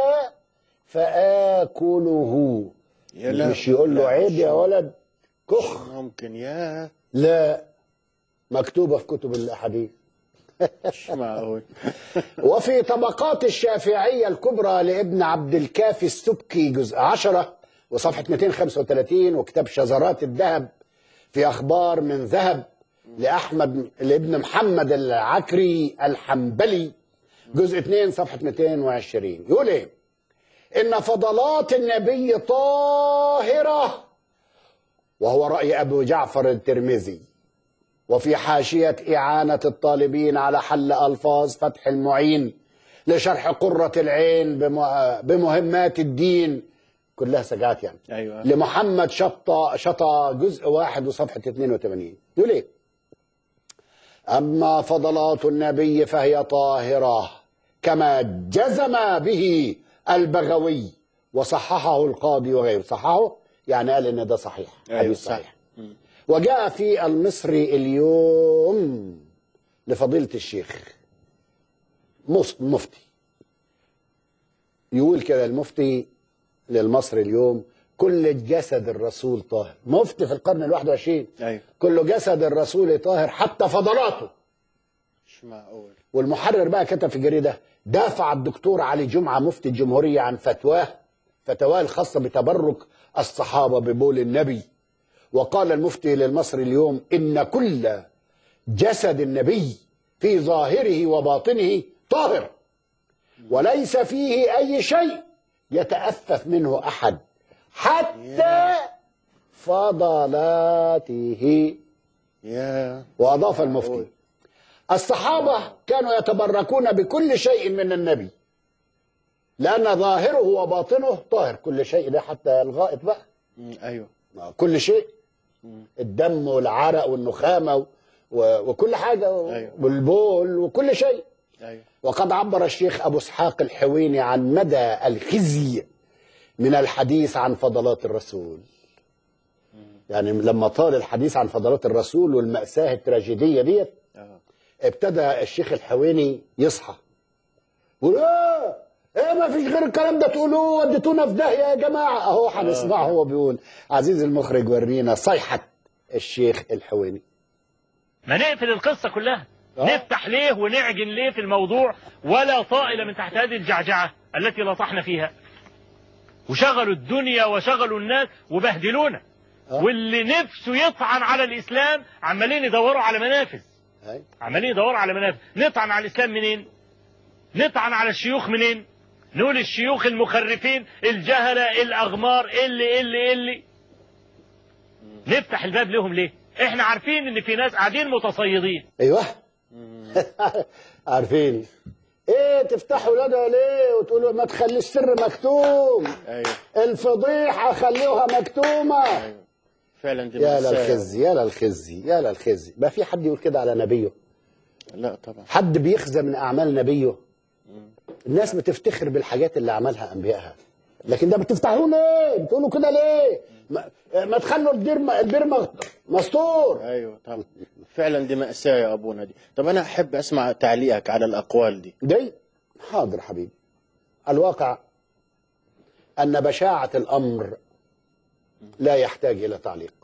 فآكله. مش يقول له عيب يا ولد كخ، ممكن. يا لا، مكتوبة في كتب الأحاديث. مش معقول. وفي طبقات الشافعية الكبرى لابن عبد الكافي السبكي جزء عشرة وصفحة مئتين وخمسة وثلاثين، وكتاب شذرات الذهب في أخبار من ذهب لأحمد لابن محمد العكري الحنبلي جزء اثنين صفحة مئتين وعشرين، يقول إيه؟ إن فضلات النبي طاهرة، وهو رأي أبو جعفر الترمذي. وفي حاشية إعانة الطالبين على حل ألفاظ فتح المعين لشرح قرة العين بمهمات الدين، كلها سجعات يعني، أيوة. لمحمد شطة شطة جزء واحد وصفحة اثنين وثمانين، يقول إيه؟ أما فضلات النبي فهي طاهرة كما جزم به البغوي وصححه القاضي وغيره. صححه يعني قال إن ده صحيح، أيوة حديث صح. صحيح. وجاء في المصري اليوم لفضيلة الشيخ مفتي، يقول كده المفتي للمصري اليوم: كل جسد الرسول طاهر. مفتي في القرن الواحد وعشرين. أيوة. كل جسد الرسول طاهر حتى فضلاته. مش معقول. والمحرر بقى كتب في جريدة: دافع الدكتور علي جمعة مفتي الجمهورية عن فتواه فتواه الخاصة بتبرك الصحابة ببول النبي. وقال المفتي للمصري اليوم: إن كل جسد النبي في ظاهره وباطنه طاهر، وليس فيه أي شيء يتأفف منه أحد حتى فضلاته. يا وأضاف المفتي: الصحابة كانوا يتبركون بكل شيء من النبي لأن ظاهره وباطنه طاهر. كل شيء ده حتى الغائط بقى. أيوة. كل شيء، الدم والعرق والنخامة وكل حاجة. أيوة. والبول وكل شيء. أيوة. وقد عبر الشيخ أبو اسحاق الحويني عن مدى الخزي من الحديث عن فضلات الرسول. يعني لما طال الحديث عن فضلات الرسول والمأساة التراجيدية ديت، ابتدى الشيخ الحويني يصحى يقول: ايه ايه ما فيش غير الكلام ده تقولوه، وديتونا في داهيه يا جماعه. اهو هنسمعه هو بيقول. عزيز المخرج ورينا صيحه الشيخ الحويني. ما نقفل القصة كلها. آه. نفتح ليه ونعجن ليه في الموضوع ولا طائل من تحت هذه الجعجعة التي لطحنا فيها، وشغلوا الدنيا وشغلوا الناس وبهدلونا. آه. واللي نفسه يطعن على الإسلام عمالين يدوروا على منافذ، أي. عمالين يدوروا على منافذ. نطعن على الإسلام منين؟ نطعن على الشيوخ منين؟ نقول الشيوخ المخرفين الجهلة الأغمار اللي اللي اللي نفتح الباب لهم ليه؟ احنا عارفين ان في ناس قاعدين متصيدين. ايوه عارفين. ايه تفتحوا لنا ليه وتقولوا ما تخلي السر مكتوم؟ أيوة. الفضيحه خلوها مكتومه. أيوة. فعلا دي يا مأساة. للخزي يا للخزي يا للخزي. ما في حد يقول كده على نبيه؟ لا طبعا. حد بيخزى من اعمال نبيه؟ الناس بتفتخر بالحاجات اللي عملها انبيائها، لكن ده بتفتحوه ليه؟ بتقولوا كده ليه؟ ما, ما تخلوا الدير البير مستور. ايوه طبعا. فعلا دي مأساة يا ابونا دي. طب انا احب اسمع تعليقك على الاقوال دي. دي حاضر حبيبي. الواقع ان بشاعة الامر لا يحتاج الى تعليق،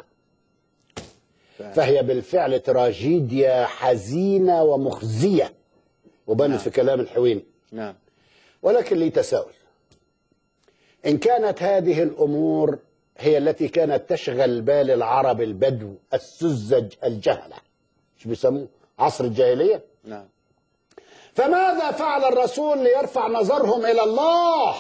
فهي بالفعل تراجيديا حزينة ومخزية، وبنت نعم. في كلام الحويني. نعم. ولكن لي تساؤل: إن كانت هذه الأمور هي التي كانت تشغل بال العرب البدو السذج الجهلة، مش بيسموه عصر الجاهلية؟ نعم. فماذا فعل الرسول ليرفع نظرهم إلى الله؟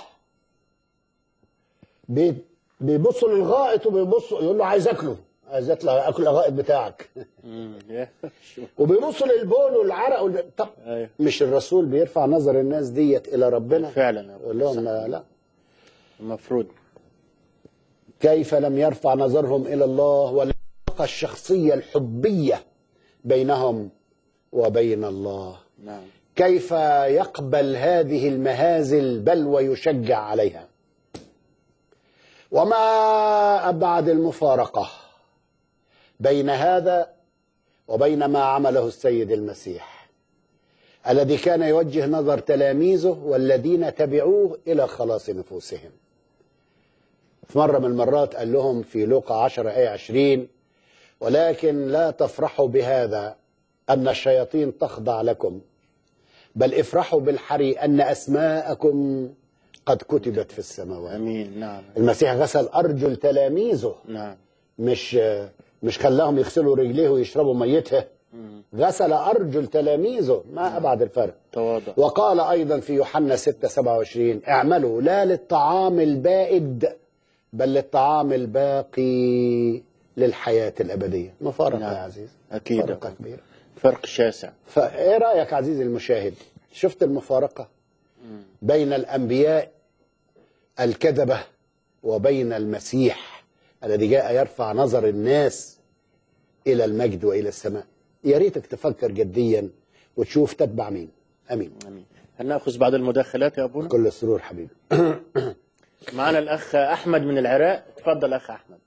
بي- بيبصوا للغائط وبيبصوا يقول له عايز أكله، عايز أطلع أكل الغائط بتاعك. مم. يا شو. وبيبصوا للبول والعرق والب... طب أيوه. مش الرسول بيرفع نظر الناس ديت إلى ربنا؟ فعلا يا أبو. يقول لهم صح. لا, لا. المفروض. كيف لم يرفع نظرهم إلى الله والعلاقة الشخصية الحبية بينهم وبين الله؟ نعم. كيف يقبل هذه المهازل بل ويشجع عليها؟ وما أبعد المفارقة بين هذا وبين ما عمله السيد المسيح الذي كان يوجه نظر تلاميذه والذين تبعوه إلى خلاص نفوسهم. في مرة من المرات قال لهم في لوقا عشرة آية عشرين: ولكن لا تفرحوا بهذا أن الشياطين تخضع لكم، بل افرحوا بالحري أن أسماءكم قد كتبت في السماوات. أمين. نعم. المسيح غسل أرجل تلاميذه، نعم. مش مش خلاهم يغسلوا رجليه ويشربوا ميتها، غسل أرجل تلاميذه. ما أبعد الفرق. تواضع. وقال أيضا في يوحنا ستة سبعة وعشرين: اعملوا لا للطعام البائد بل للطعام الباقي للحياة الأبدية. مفارقة نعم. يا عزيز، أكيد. مفارقة كبيرة، فرق شاسع. فإيه رأيك عزيزي المشاهد؟ شفت المفارقة بين الأنبياء الكذبة وبين المسيح الذي جاء يرفع نظر الناس إلى المجد وإلى السماء؟ يا ريتك تفكر جديا وتشوف تتبع مين. أمين. أمين. هل نأخذ بعض المداخلات يا أبونا؟ كل السرور حبيبي. معنا الأخ أحمد من العراق. تفضل أخ أحمد.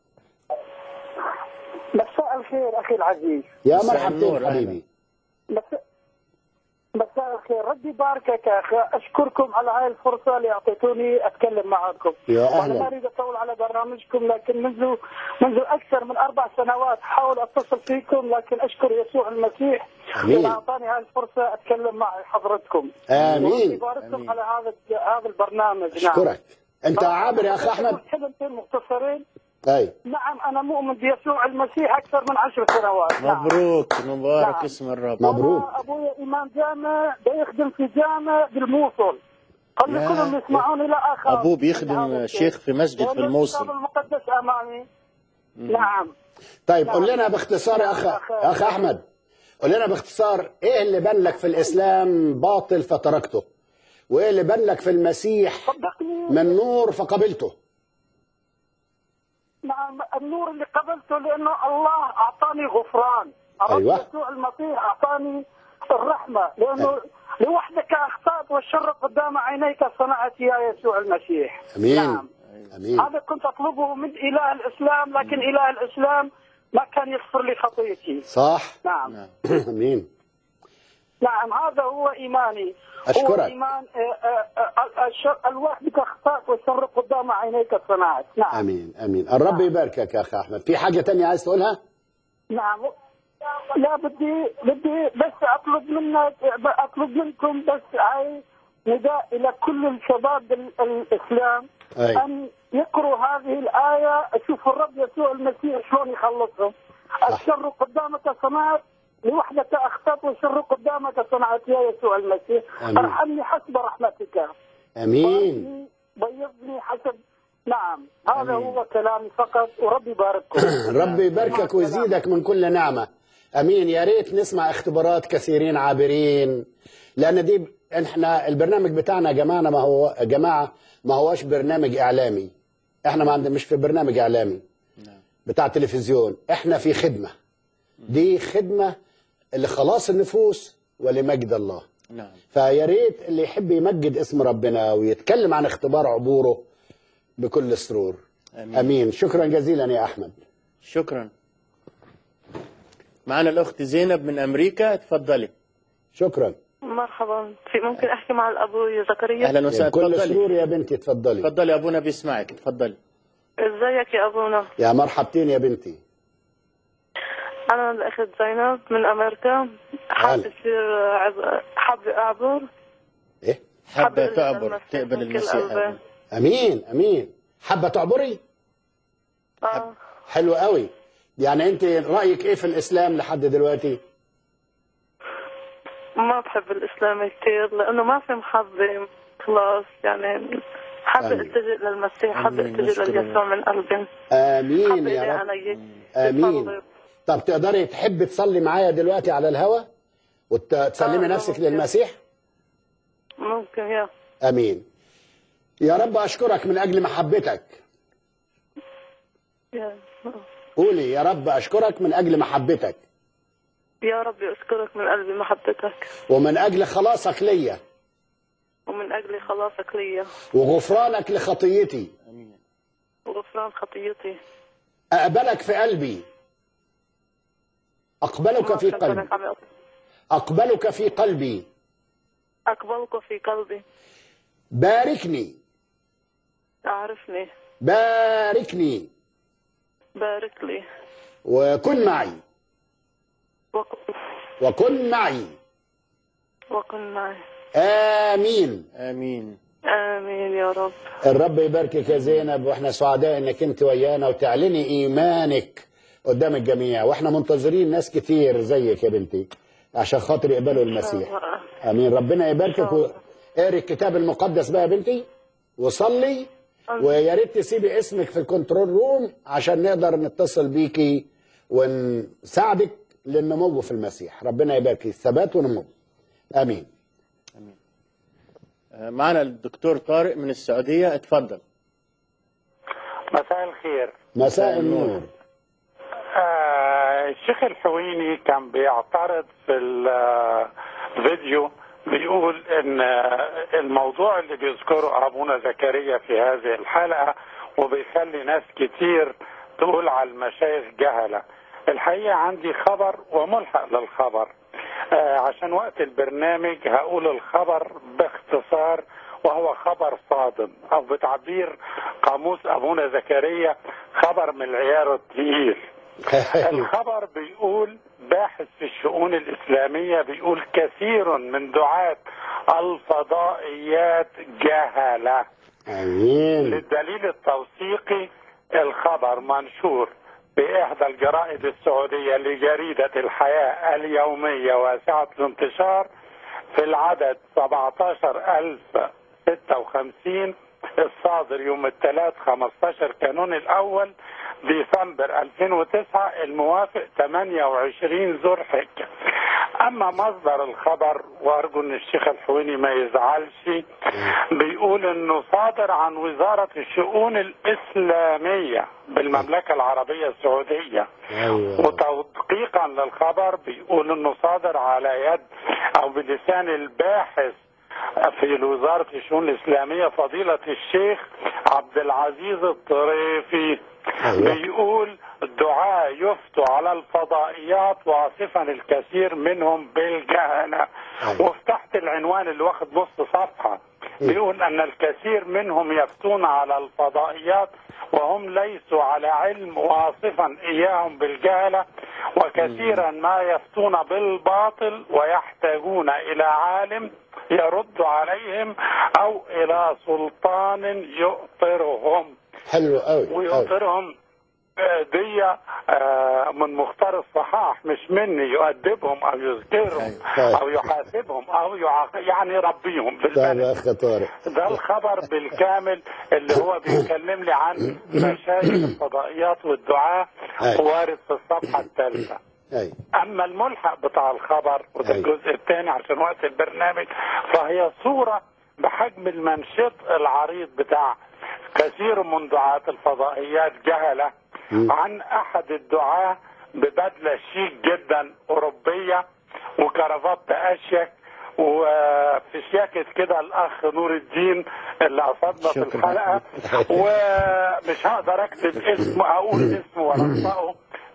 مساء الخير أخي العزيز. يا مساء مرحبتين النور، حبيبي. مساء مساء الخير، ربي يباركك يا أخي. أشكركم على هاي الفرصة اللي أعطيتوني أتكلم معكم. يا وأنا أهلا. ما أريد أطول على برنامجكم، لكن منذ منذ أكثر من أربع سنوات أحاول أتصل فيكم، لكن أشكر يسوع المسيح آمين. اللي أعطاني هاي الفرصة أتكلم مع حضرتكم. آمين. وربي يبارككم على هذا هذا البرنامج. أشكرك. أنت نعم. عابر يا أخ أحمد؟ كلمتين مختصرين. أي. نعم، أنا مؤمن بيسوع المسيح أكثر من عشر سنوات. نعم. مبروك. مبارك نعم. اسم الرب. مبروك. أنا أبويا إمام جامع بيخدم في جامع بالموصل. خلي يا. كلهم يسمعوني لا آخر. أبوه بيخدم شيخ في مسجد في الموصل. الكتاب المقدس أمامي. نعم. طيب نعم. قول لنا باختصار يا أخ يا أخ أحمد، قول لنا باختصار إيه اللي بان لك في الإسلام باطل فتركته، وإيه اللي بان لك في المسيح صدقني. من نور فقبلته؟ نعم، النور اللي قبلته لأنه الله أعطاني غفران. أيوة. الرب يسوع المسيح أعطاني الرحمة، لأنه لوحدك أخطأت والشر قدام عينيك صنعت يا يسوع المسيح. أمين. نعم. أمين. هذا كنت أطلبه من إله الإسلام، لكن إله الإسلام ما كان يغفر لي خطيئتي. صح. نعم. أمين. نعم، هذا هو إيماني. أشكرك. هو إيمان آه، آه، آه، الشر الوحدك أخطأت والشر قدام عينيك صنعت. نعم. أمين. أمين. الرب يباركك يا أخ أحمد. في حاجة تانية عايز تقولها؟ نعم. لا، بدي بدي بس أطلب منك أطلب منكم بس هاي نداء إلى كل الشباب ال- الإسلام أي. أن يقروا هذه الآية. شوفوا الرب يسوع المسيح شلون يخلصهم. الشر قدامك صنعت، لوحدك أخطأت والشر قدامك صنعت يا يسوع المسيح. آمين. ارحمني حسب رحمتك. أمين. بيضني حسب. نعم، هذا آمين. هو كلامي فقط، وربي يبارككم. رب يباركك ويزيدك من كل نعمة. أمين. يا ريت نسمع اختبارات كثيرين عابرين، لأن دي احنا البرنامج بتاعنا يا جماعة ما هو جماعة ما هوش برنامج إعلامي. احنا ما عندنا مش في برنامج إعلامي بتاع تلفزيون، احنا في خدمة. دي خدمة لخلاص النفوس ولمجد الله. نعم. فيا ريت اللي يحب يمجد اسم ربنا ويتكلم عن اختبار عبوره بكل سرور. أمين. أمين. شكرا جزيلا يا أحمد. شكرا. معنا الأخت زينب من أمريكا. تفضلي. شكرا. مرحبا، في ممكن احكي مع الابو زكريا؟ أهلا وسهلا. بكل تفضلي. سرور يا بنتي. تفضلي. تفضلي أبونا بيسمعك. تفضلي. ازيك يا ابونا؟ يا مرحبتين يا بنتي. انا الاخت زينب من امريكا، حابه تصير عب... حابه اعبر. ايه؟ حابة حابة تعبر المسيح تقبل من كل المسيح. قلبي. امين. امين. حابه تعبري؟ اه حلو قوي. يعني انت رايك ايه في الاسلام لحد دلوقتي؟ ما بحب الإسلام كثير لأنه ما في محبة خلاص، يعني حابة آمين. التجئ للمسيح، حابة آمين. التجئ نشكر ليسوع من قلبي. امين حابة يا إلي رب. علي امين. بصلي. طب تقدري تحبي تصلي معايا دلوقتي على الهوا وتسلمي آه نفسك ممكن. للمسيح؟ ممكن يا امين. يا رب اشكرك من اجل محبتك. يا قولي يا رب اشكرك من اجل محبتك يا ربي أشكرك من قلبي محبتك، ومن اجل خلاصك ليا ومن أجل خلاصك لي وغفرانك لخطيتي. وغفران خطيتي. اقبلك في قلبي، اقبلك في قلبي، اقبلك في قلبي. أقبلك في قلبي. باركني، أعرفني، باركني بارك لي، وكن معي، وكن, وكن معي. وكن معي. امين. آمين. آمين يا رب. الرب يباركك يا زينب، واحنا سعداء انك انت ويانا وتعلني ايمانك قدام الجميع، واحنا منتظرين ناس كتير زيك يا بنتي عشان خاطر يقبلوا المسيح. امين. ربنا يباركك. اقري الكتاب المقدس بقى يا بنتي وصلي، ويا ريت تسيبي اسمك في الكنترول روم عشان نقدر نتصل بيكي ونساعدك للنمو في المسيح. ربنا يبارك، ثبات ونمو. امين. امين. معنا الدكتور طارق من السعوديه، اتفضل. مساء الخير. مساء النور. آه الشيخ الحويني كان بيعترض في الفيديو، بيقول ان الموضوع اللي بيذكره ابونا زكريا في هذه الحلقه وبيخلي ناس كتير تقول على المشايخ جهله. الحقيقه عندي خبر وملحق للخبر. آه عشان وقت البرنامج هقول الخبر باختصار، وهو خبر صادم او بتعبير قاموس ابونا زكريا خبر من العيار الثقيل. الخبر بيقول باحث في الشؤون الإسلامية بيقول كثير من دعاة الفضائيات جهلة. امين. للدليل التوثيقي الخبر منشور بإحدى الجرائد السعودية لجريدة الحياة اليومية واسعة الانتشار في العدد سبعة عشر ألف وستة وخمسين الصادر يوم الثلاث خمسة عشر كانون الأول ديسمبر ألفين وتسعة الموافق ثمانية وعشرين ذو الحجة. أما مصدر الخبر، وأرجو أن الشيخ الحويني ما يزعلش، بيقول أنه صادر عن وزارة الشؤون الإسلامية بالمملكة العربية السعودية. وتدقيقا للخبر بيقول أنه صادر على يد أو بلسان الباحث في وزارة الشؤون الإسلامية فضيلة الشيخ عبد العزيز الطريفي. بيقول الدعاء يفتوا على الفضائيات واصفا الكثير منهم بالجهلة. وفتحت العنوان اللي واخد نص صفحة، بيقول أن الكثير منهم يفتون على الفضائيات وهم ليسوا على علم واصفا إياهم بالجهلة، وكثيرا ما يفتون بالباطل ويحتاجون إلى عالم يرد عليهم أو إلى سلطان يؤطرهم. حلو قوي. ويؤطرهم دي من مختار الصحاح مش مني، يؤدبهم او يذكرهم او يحاسبهم او يعني يربيهم بالبلد. ده الخبر بالكامل اللي هو بيتكلم لي عن مشايخ الفضائيات والدعاء، وارد في الصفحه الثالثه. اما الملحق بتاع الخبر وده الجزء الثاني عشان وقت البرنامج، فهي صوره بحجم المنشط العريض بتاع كثير من دعاة الفضائيات جهلة عن احد الدعاة ببدلة شيك جدا اوروبية وكرافات اشيك وفي شياكة كده الاخ نور الدين اللي قصدنا في الحلقة، ومش هقدر اكتب اسمه اقول اسمه وانطقه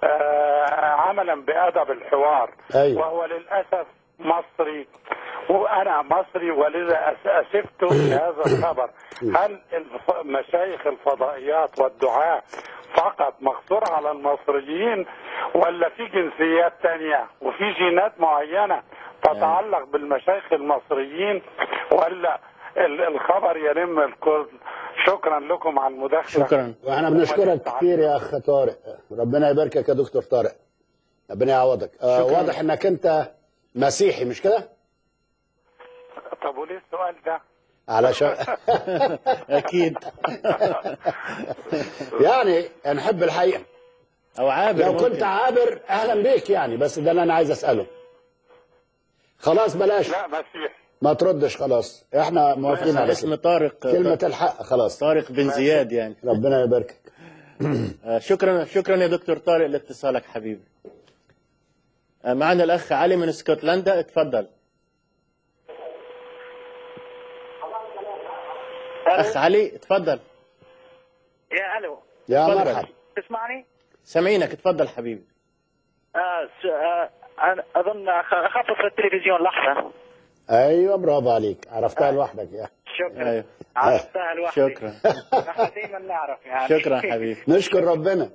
عملا بادب الحوار. وهو للاسف مصري وانا مصري، ولذا اسفت بهذا الخبر. هل مشايخ الفضائيات والدعاة فقط مقصور على المصريين، ولا في جنسيات تانية وفي جينات معينة تتعلق بالمشايخ المصريين، ولا الخبر يلم الكل؟ شكرا لكم على المداخله. شكرا. واحنا بنشكرك كتير يا اخ طارق، ربنا يباركك يا دكتور طارق، ربنا يعوضك. آه واضح انك انت مسيحي مش كده؟ طب وليه السؤال ده؟ علشان اكيد. يعني نحب الحقيقه. او عابر لو ممكن. كنت عابر اهلا بيك يعني، بس ده اللي انا عايز اساله. خلاص بلاش. لا مسيحي. ما تردش خلاص، احنا موافقين على اسم كده. طارق. كلمة الحق خلاص. طارق بن زياد يعني. ربنا يباركك. آه، شكرا شكرا يا دكتور طارق لاتصالك حبيبي. آه، معنا الاخ علي من اسكتلندا، اتفضل. اخ علي اتفضل. يا الو. يا اتفضل. مرحبا. تسمعني؟ سامعينك، اتفضل حبيبي. آه س- آه أنا اظن أخ- اخفف التلفزيون لحظه. ايوه برافو عليك، عرفتها لوحدك يا. شكرا. أيوه. عرفتها لوحدي. شكرا. احنا دائما نعرف يعني. شكرا حبيبي. نشكر ربنا.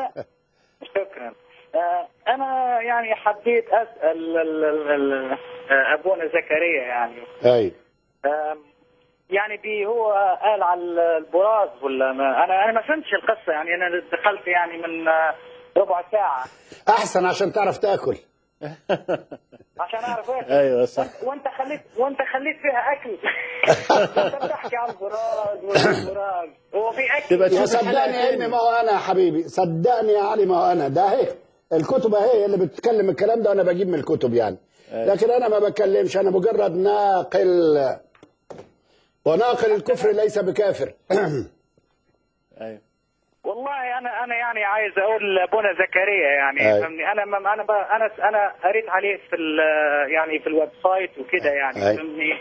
شكرا. آه انا يعني حبيت اسال ال- ال- ال- آه، ابونا زكريا يعني. ايوه. آم، يعني بي هو قال على البراز ولا ما انا انا ما فهمتش القصه يعني، انا دخلت يعني من آه، ربع ساعه احسن عشان تعرف تاكل. عشان اعرف اكل. ايوه صح. وانت خليت وانت خليت فيها اكل. انت بتحكي عن البراز والبراز، هو في اكل. تبقى يا تشوف الحلقة صدقني يا ابني، تاني. ما هو انا يا حبيبي، صدقني يا علي، ما هو انا ده اهي الكتب اهي اللي بتتكلم الكلام ده، وانا بجيب من الكتب يعني. لكن انا ما بتكلمش، انا مجرد ناقل، وناقل الكفر ليس بكافر. ايوه. والله انا انا يعني عايز اقول ابونا زكريا يعني أي. فهمني. انا ما انا ب- انا انا قريت عليه في ال- يعني في الويب سايت وكده يعني أي. فهمني.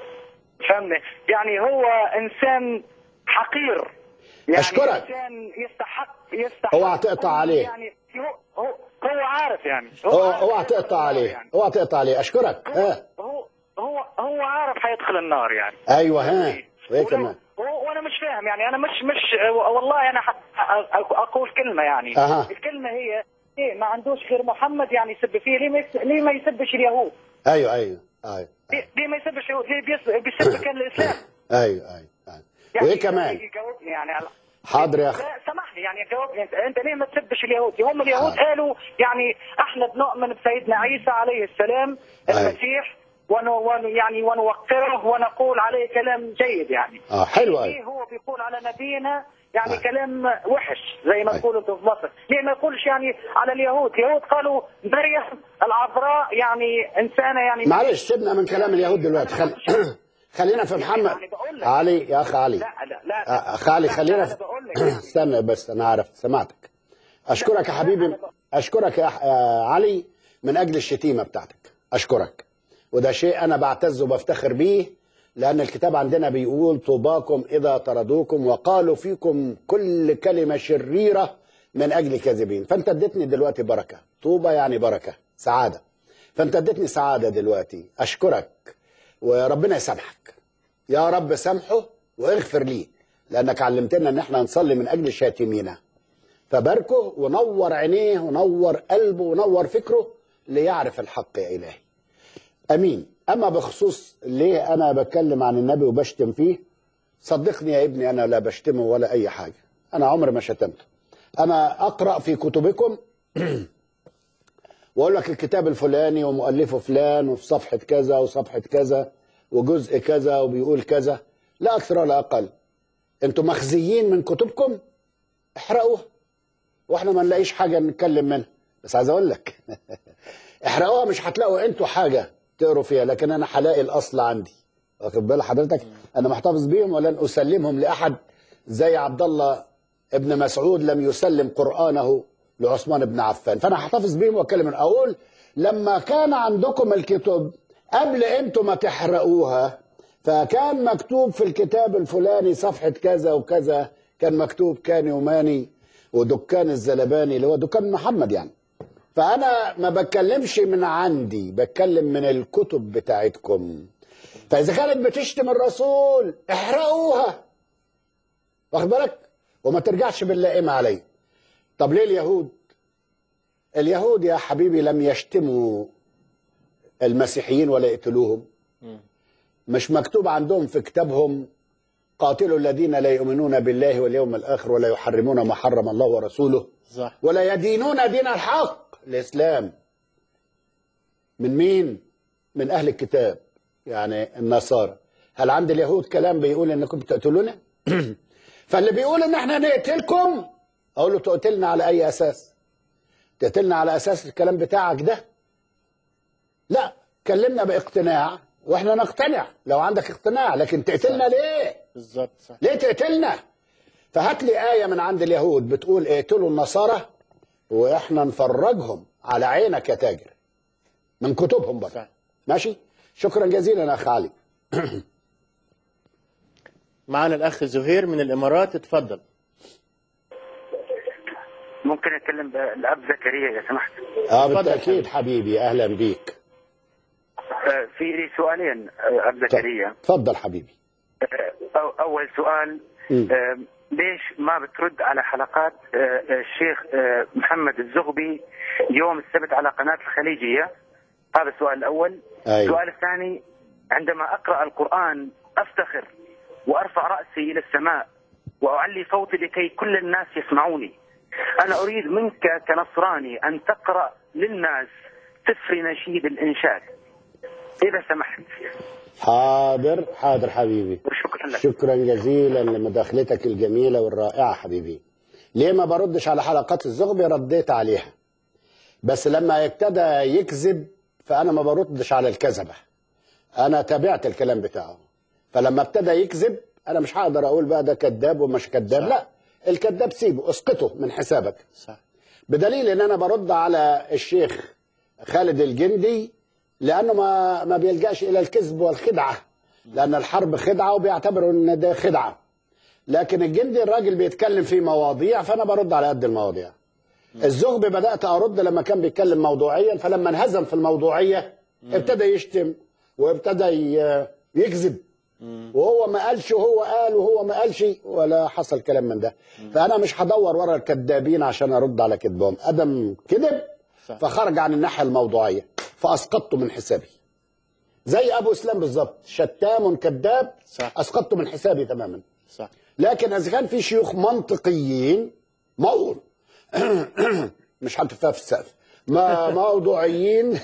فهمني يعني هو انسان حقير يعني. أشكرك. انسان يستحق يستحق اوعى تقطع عليه. يعني هو هو هو عارف يعني. هو عارف اوعى هيدخل تقطع النار عليه، يعني. اوعى تقطع عليه. اشكرك. ها. هو هو هو عارف هيدخل النار يعني. ايوه ها. وايه ولو- كمان؟ و- وانا مش فاهم يعني، انا مش مش والله انا ح- أ- اقول كلمه يعني. أها. الكلمه هي ايه؟ ما عندوش غير محمد يعني يسب فيه. ليه ما يس- ليه ما يسبش اليهود؟ ايوه ايوه ايوه ليه ليه ما يسبش اليهود؟ ليه بيس- بيسب كان الاسلام؟ ايوه ايوه ايوه. يعني وايه كمان؟ يجاوبني يعني على حاضر يا اخي. لا سامحني يعني جاوبني انت. انت ليه ما تسبش اليهود؟ هم اليهود حاضر. قالوا يعني احنا بنؤمن بسيدنا عيسى عليه السلام أيوة. المسيح ون ون يعني ونوقره ونقول عليه كلام جيد يعني. اه حلو ليه قوي. هو بيقول على نبينا يعني أيوة. كلام وحش زي ما أيوة. تقولوا انتم في مصر؟ ليه ما يقولش يعني على اليهود؟ اليهود قالوا مريم العذراء يعني انسانه يعني. معلش سيبنا من كلام اليهود دلوقتي، خل... خلينا في محمد. يعني بقول لك. علي يا اخ علي. لا لا لا آه، اخ علي لا، خلينا أنا في... بقول لك يعني. استنى بس، انا عرفت سمعتك. اشكرك يا حبيبي، اشكرك يا أح- يا علي من اجل الشتيمه بتاعتك، اشكرك. وده شيء انا بعتز وبفتخر بيه، لان الكتاب عندنا بيقول طوباكم اذا طردوكم وقالوا فيكم كل كلمه شريره من اجل كاذبين. فانت اديتني دلوقتي بركه، طوبى يعني بركه، سعاده. فانت اديتني سعاده دلوقتي، اشكرك. وربنا يسامحك يا رب، سامحه واغفر ليه، لانك علمتنا ان احنا نصلي من اجل شاتمينا. فباركه ونور عينيه ونور قلبه ونور فكره ليعرف الحق يا الهي. امين. اما بخصوص ليه انا بتكلم عن النبي وبشتم فيه، صدقني يا ابني انا لا بشتمه ولا اي حاجه، انا عمري ما شتمته. انا اقرا في كتبكم واقول لك الكتاب الفلاني ومؤلفه فلان وفي صفحه كذا وصفحه كذا وجزء كذا وبيقول كذا، لا اكثر ولا اقل. انتوا مخزيين من كتبكم، احرقوها واحنا ما نلاقيش حاجه نتكلم منها. بس عايز اقول لك احرقوها، مش هتلاقوا انتوا حاجه تقروا فيها، لكن انا هلاقي الاصل عندي. واخد بال حضرتك؟ انا محتفظ بيهم ولن اسلمهم لاحد، زي عبد الله ابن مسعود لم يسلم قرانه لعثمان بن عفان. فانا هحتفظ بيهم واتكلم. اقول لما كان عندكم الكتب قبل انتوا ما تحرقوها، فكان مكتوب في الكتاب الفلاني صفحه كذا وكذا، كان مكتوب كان يوماني ودكان الزلباني اللي هو دكان محمد يعني. فأنا ما بتكلمش من عندي، بتكلم من الكتب بتاعتكم. فإذا كانت بتشتم الرسول احرقوها، واخد بالك؟ وما ترجعش باللائمة علي. طب ليه اليهود؟ اليهود يا حبيبي لم يشتموا المسيحيين ولا يقتلوهم. مش مكتوب عندهم في كتابهم قاتلوا الذين لا يؤمنون بالله واليوم الآخر ولا يحرمون ما حرم الله ورسوله صح. ولا يدينون دين الحق الإسلام. من مين؟ من أهل الكتاب، يعني النصارى. هل عند اليهود كلام بيقول إنكم بتقتلونا؟ فاللي بيقول إن إحنا نقتلكم أقول له تقتلنا على أي أساس؟ تقتلنا على أساس الكلام بتاعك ده؟ لا، كلمنا باقتناع واحنا نقتنع لو عندك اقتناع، لكن تقتلنا ليه؟ بالظبط صح. ليه تقتلنا؟ فهات لي آية من عند اليهود بتقول اقتلوا النصارى واحنا نفرجهم على عينك يا تاجر من كتبهم بقى. صح. ماشي؟ شكرا جزيلا يا اخ علي. معنا الأخ زهير من الإمارات، اتفضل. ممكن أتكلم بالأب زكريا إذا سمحت؟ اه بالتأكيد حبيبي، أهلا بيك. في لي سؤالين أب زكريا. تفضل حبيبي. أول سؤال، ليش ما بترد على حلقات الشيخ محمد الزغبي يوم السبت على قناة الخليجية؟ هذا السؤال الأول. أيوة. السؤال الثاني، عندما أقرأ القرآن أفتخر وأرفع رأسي إلى السماء وأعلي صوتي لكي كل الناس يسمعوني. أنا أريد منك كنصراني أن تقرأ للناس سفر نشيد الإنشاد إذا سمحت. حاضر حاضر حبيبي. وشكرا لك. شكرا جزيلا لمداخلتك الجميلة والرائعة حبيبي. ليه ما بردش على حلقات الزغبي؟ رديت عليها، بس لما ابتدى يكذب فأنا ما بردش على الكذبة. أنا تابعت الكلام بتاعه، فلما ابتدى يكذب أنا مش هقدر أقول بقى ده كذاب ومش كذاب. لا، الكذاب سيبه، اسقطه من حسابك. صح. بدليل ان انا برد على الشيخ خالد الجندي لانه ما ما بيلجاش الى الكذب والخدعه، لان الحرب خدعه وبيعتبروا ان ده خدعه. لكن الجندي الراجل بيتكلم في مواضيع، فانا برد على قد المواضيع. الزغبي بدات ارد لما كان بيتكلم موضوعيا، فلما انهزم في الموضوعيه ابتدى يشتم وابتدى يكذب، وهو ما قالش وهو قال وهو ما قالش ولا حصل كلام من ده. فأنا مش هدور ورا الكذابين عشان أرد على كذبهم. أدم كذب فخرج عن الناحية الموضوعية فأسقطته من حسابي، زي أبو إسلام بالظبط، شتام كذاب أسقطته من حسابي تماما. صح. لكن إذا كان في شيوخ منطقيين مقول مش هتفها في السقف ما موضوعيين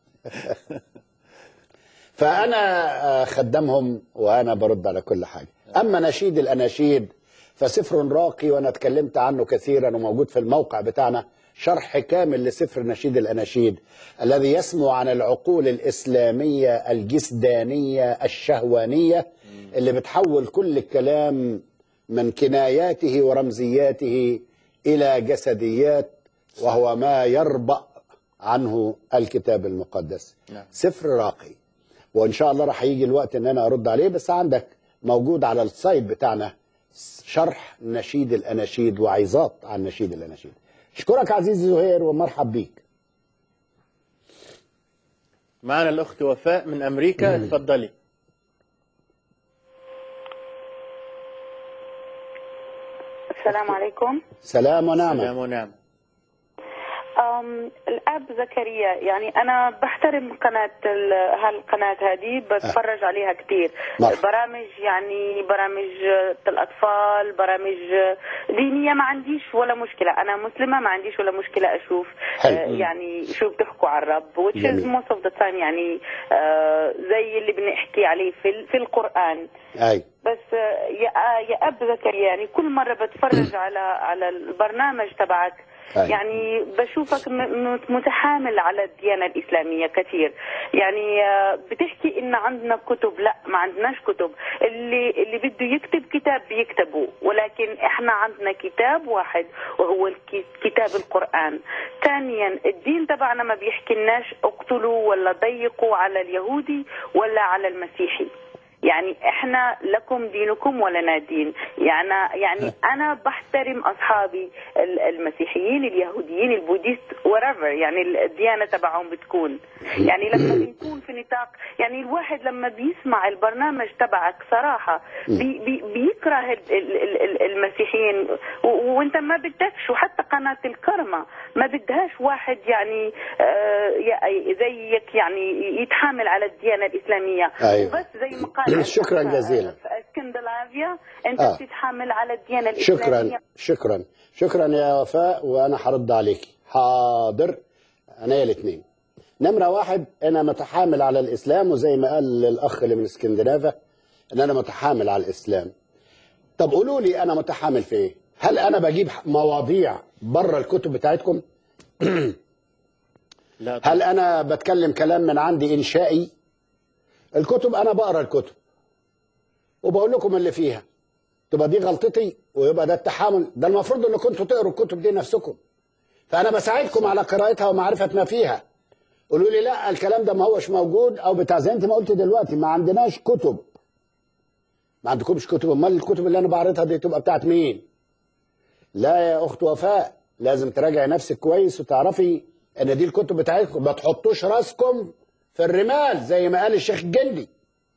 فأنا خدمهم وأنا برد على كل حاجة. أما نشيد الأناشيد فسفر راقي، وأنا اتكلمت عنه كثيرا وموجود في الموقع بتاعنا شرح كامل لسفر نشيد الأناشيد الذي يسمو عن العقول الإسلامية الجسدانية الشهوانية اللي بتحول كل الكلام من كناياته ورمزياته إلى جسديات، وهو ما يربأ عنه الكتاب المقدس. سفر راقي، وإن شاء الله راح يجي الوقت إن أنا أرد عليه. بس عندك موجود على السايت بتاعنا شرح نشيد الأناشيد وعظات عن نشيد الأناشيد. أشكرك عزيزي زهير ومرحب بيك. معنا الأخت وفاء من أمريكا، اتفضلي. السلام عليكم. سلام ونعمة. سلام ونعمة. أم الأب زكريا، يعني أنا بحترم قناة هالقناة هذه، بتفرج عليها كثير. برامج يعني برامج الأطفال، برامج دينية ما عنديش ولا مشكلة. أنا مسلمة ما عنديش ولا مشكلة أشوف آه يعني شو بتحكوا عن الرب which is most of the time يعني آه زي اللي بنحكي عليه في في القرآن. أي. بس يا يا أب زكريا، يعني كل مرة بتفرج على على البرنامج تبعك أي. يعني بشوفك متحامل على الديانة الإسلامية كثير. يعني بتحكي إن عندنا كتب، لا ما عندناش كتب. اللي اللي بده يكتب كتاب بيكتبه، ولكن إحنا عندنا كتاب واحد وهو كتاب القرآن. ثانيا الدين تبعنا ما بيحكي لناش اقتلوا ولا ضيقوا على اليهودي ولا على المسيحي. يعني احنا لكم دينكم ولنا دين. يعني يعني انا بحترم اصحابي المسيحيين، اليهوديين، البوديست whatever، يعني الديانه تبعهم بتكون. يعني لما بنكون في نطاق، يعني الواحد لما بيسمع البرنامج تبعك صراحه بي بي بيكره المسيحيين، وانت ما بدكش، وحتى قناه الكرمه ما بدهاش واحد يعني آه زيك يعني يتحامل على الديانه الاسلاميه. أيوة. وبس زي ما قال سؤال. شكرا جزيلا. في اسكندنافيا انت آه. بتتحامل على الديانه الاسلاميه. شكرا شكرا شكرا يا وفاء، وانا هرد عليك. حاضر، انا الاثنين. نمره واحد، انا متحامل على الاسلام، وزي ما قال الاخ اللي من اسكندنافيا ان انا متحامل على الاسلام. طب قولوا لي انا متحامل في ايه؟ هل انا بجيب مواضيع بره الكتب بتاعتكم؟ لا. هل انا بتكلم كلام من عندي انشائي؟ الكتب انا بقرا الكتب وبقول لكم اللي فيها. تبقى دي غلطتي ويبقى ده التحامل؟ ده المفروض انكم كنتوا تقروا الكتب دي نفسكم. فانا بساعدكم على قراءتها ومعرفه ما فيها. قولوا لي لا الكلام ده ما هوش موجود او بتاع، زي انت ما قلت دلوقتي ما عندناش كتب. ما عندكمش كتب، امال الكتب اللي انا بعرضها دي تبقى بتاعت مين؟ لا يا اخت وفاء، لازم تراجعي نفسك كويس وتعرفي ان دي الكتب بتاعتكم. ما تحطوش راسكم في الرمال زي ما قال الشيخ الجندي.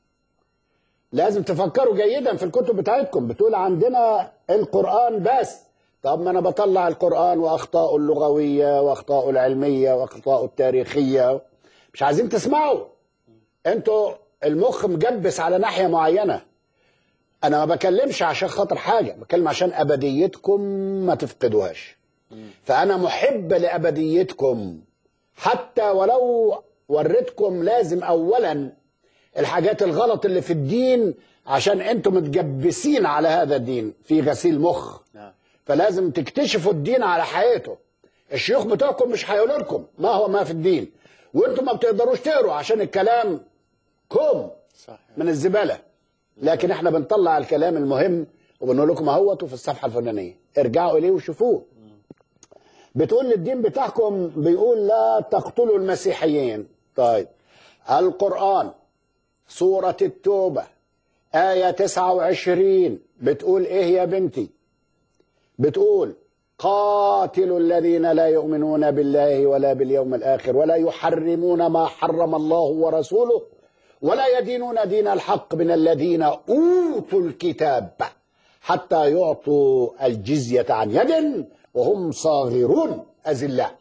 لازم تفكروا جيدا في الكتب بتاعتكم. بتقول عندنا القرآن بس. طب ما انا بطلع القرآن واخطاءه اللغوية واخطاءه العلمية واخطاءه التاريخية. مش عايزين تسمعوا. انتوا المخ مجبس على ناحية معينة. انا ما بكلمش عشان خاطر حاجة، بكلم عشان ابديتكم ما تفقدوهاش. فانا محب لابديتكم، حتى ولو وريتكم لازم اولا الحاجات الغلط اللي في الدين، عشان انتم متجبسين على هذا الدين في غسيل مخ. فلازم تكتشفوا الدين على حقيقته. الشيوخ بتوعكم مش هيقولوا لكم ما هو ما في الدين، وانتم ما بتقدروش تقروا عشان الكلام كوم من الزبالة. لكن احنا بنطلع الكلام المهم وبنقول لكم اهوته في الصفحة الفلانية، ارجعوا اليه وشوفوه. بتقول الدين بتاعكم بيقول لا تقتلوا المسيحيين. طيب القرآن سورة التوبة آية تسعة وعشرين بتقول ايه يا بنتي؟ بتقول قاتلوا الذين لا يؤمنون بالله ولا باليوم الآخر ولا يحرمون ما حرم الله ورسوله ولا يدينون دين الحق من الذين أوتوا الكتاب حتى يعطوا الجزية عن يد وهم صاغرون أذلاء.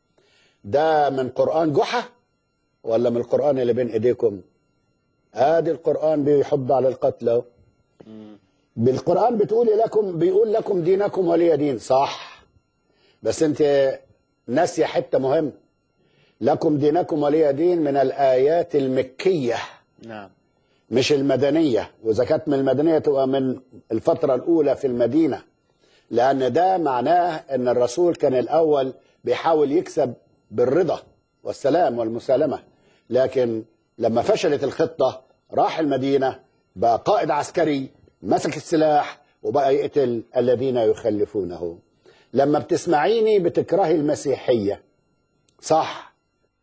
ده من قرآن جحا ولا من القرآن اللي بين ايديكم؟ ادي القرآن بيحض على القتل. بالقرآن بتقول لكم بيقول لكم دينكم ولي دين، صح، بس انت ناسيه حته مهم. لكم دينكم ولي دين من الآيات المكية، نعم، مش المدنية. وإذا كانت من المدنية تبقى من الفترة الأولى في المدينة، لأن ده معناه أن الرسول كان الأول بيحاول يكسب بالرضا والسلام والمسالمة، لكن لما فشلت الخطة راح المدينة بقى قائد عسكري، مسك السلاح وبقى يقتل الذين يخلفونه. لما بتسمعيني بتكرهي المسيحية، صح؟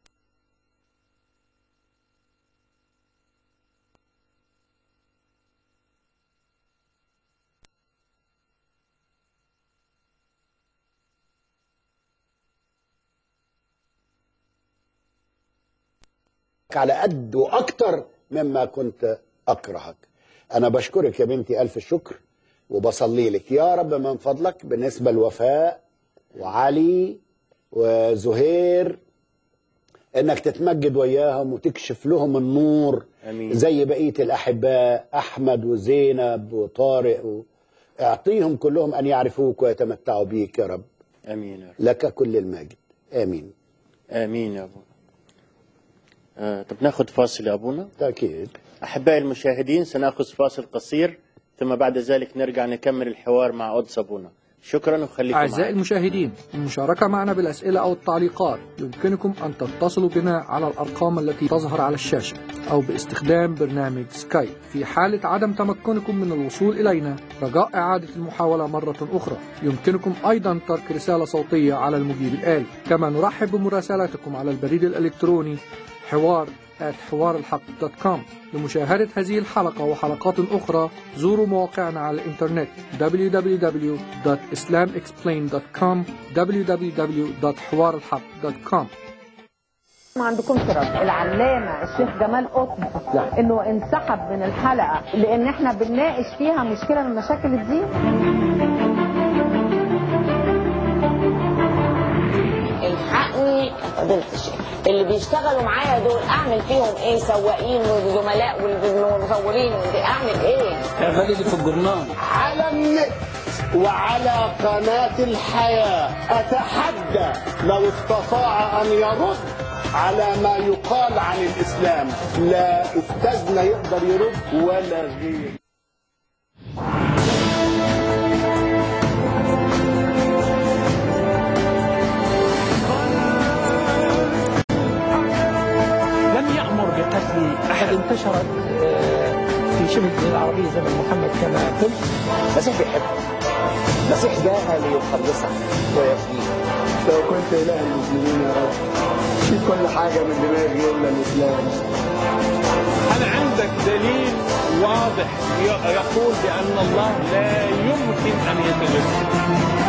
على قد وأكتر مما كنت أكرهك. أنا بشكرك يا بنتي ألف الشكر وبصلي لك يا رب من فضلك بالنسبة لوفاء وعلي وزهير، إنك تتمجد وياهم وتكشف لهم النور. أمين. زي بقية الأحباء أحمد وزينب وطارق و... اعطيهم كلهم أن يعرفوك ويتمتعوا بيك يا رب. أمين يا رب. لك كل المجد. آمين. آمين يا أبونا. آه، طب ناخذ فاصل يا أبونا؟ أكيد. أحبائي المشاهدين سنأخذ فاصل قصير، ثم بعد ذلك نرجع نكمل الحوار مع قدس أبونا. شكرا وخليكم معنا. أعزائي المشاهدين، المشاركة معنا بالأسئلة أو التعليقات يمكنكم أن تتصلوا بنا على الأرقام التي تظهر على الشاشة أو باستخدام برنامج سكايب. في حالة عدم تمكنكم من الوصول إلينا رجاء إعادة المحاولة مرة أخرى، يمكنكم أيضا ترك رسالة صوتية على المجيب الآلي. كما نرحب بمراسلاتكم على البريد الإلكتروني حوار آت حوار الحق دوت كوم. لمشاهدة هذه الحلقة وحلقات أخرى زوروا مواقعنا على الإنترنت دبليو دبليو دبليو دوت islam explained دوت كوم دبليو دبليو دبليو دوت حوار الحق دوت كوم. ما عندكم شرف العلامة الشيخ جمال قطب انه انسحب من الحلقة لان احنا بنناقش فيها مشكلة من مشاكل الدين. الحقني يا فضيلة الشيخ، اللي بيشتغلوا معايا دول اعمل فيهم ايه؟ سواقين وزملاء والمصورين، اعمل ايه؟ اعملي اللي في الجرنان. على النت وعلى قناة الحياة أتحدى لو استطاع أن يرد على ما يقال عن الإسلام. لا أستاذنا يقدر يرد ولا غير. لم يأمر بقتل أحد. انتشرت في شبه الجزيرة العربية زمن محمد كما قلت. المسيح بيحبك، المسيح جاء ليخلصك ويفديك. لو كنت إله المسلمين يا رب شيل كل حاجة من دماغي إلا الإسلام. هل عندك دليل واضح يقول بأن الله لا يمكن أن يتجسد؟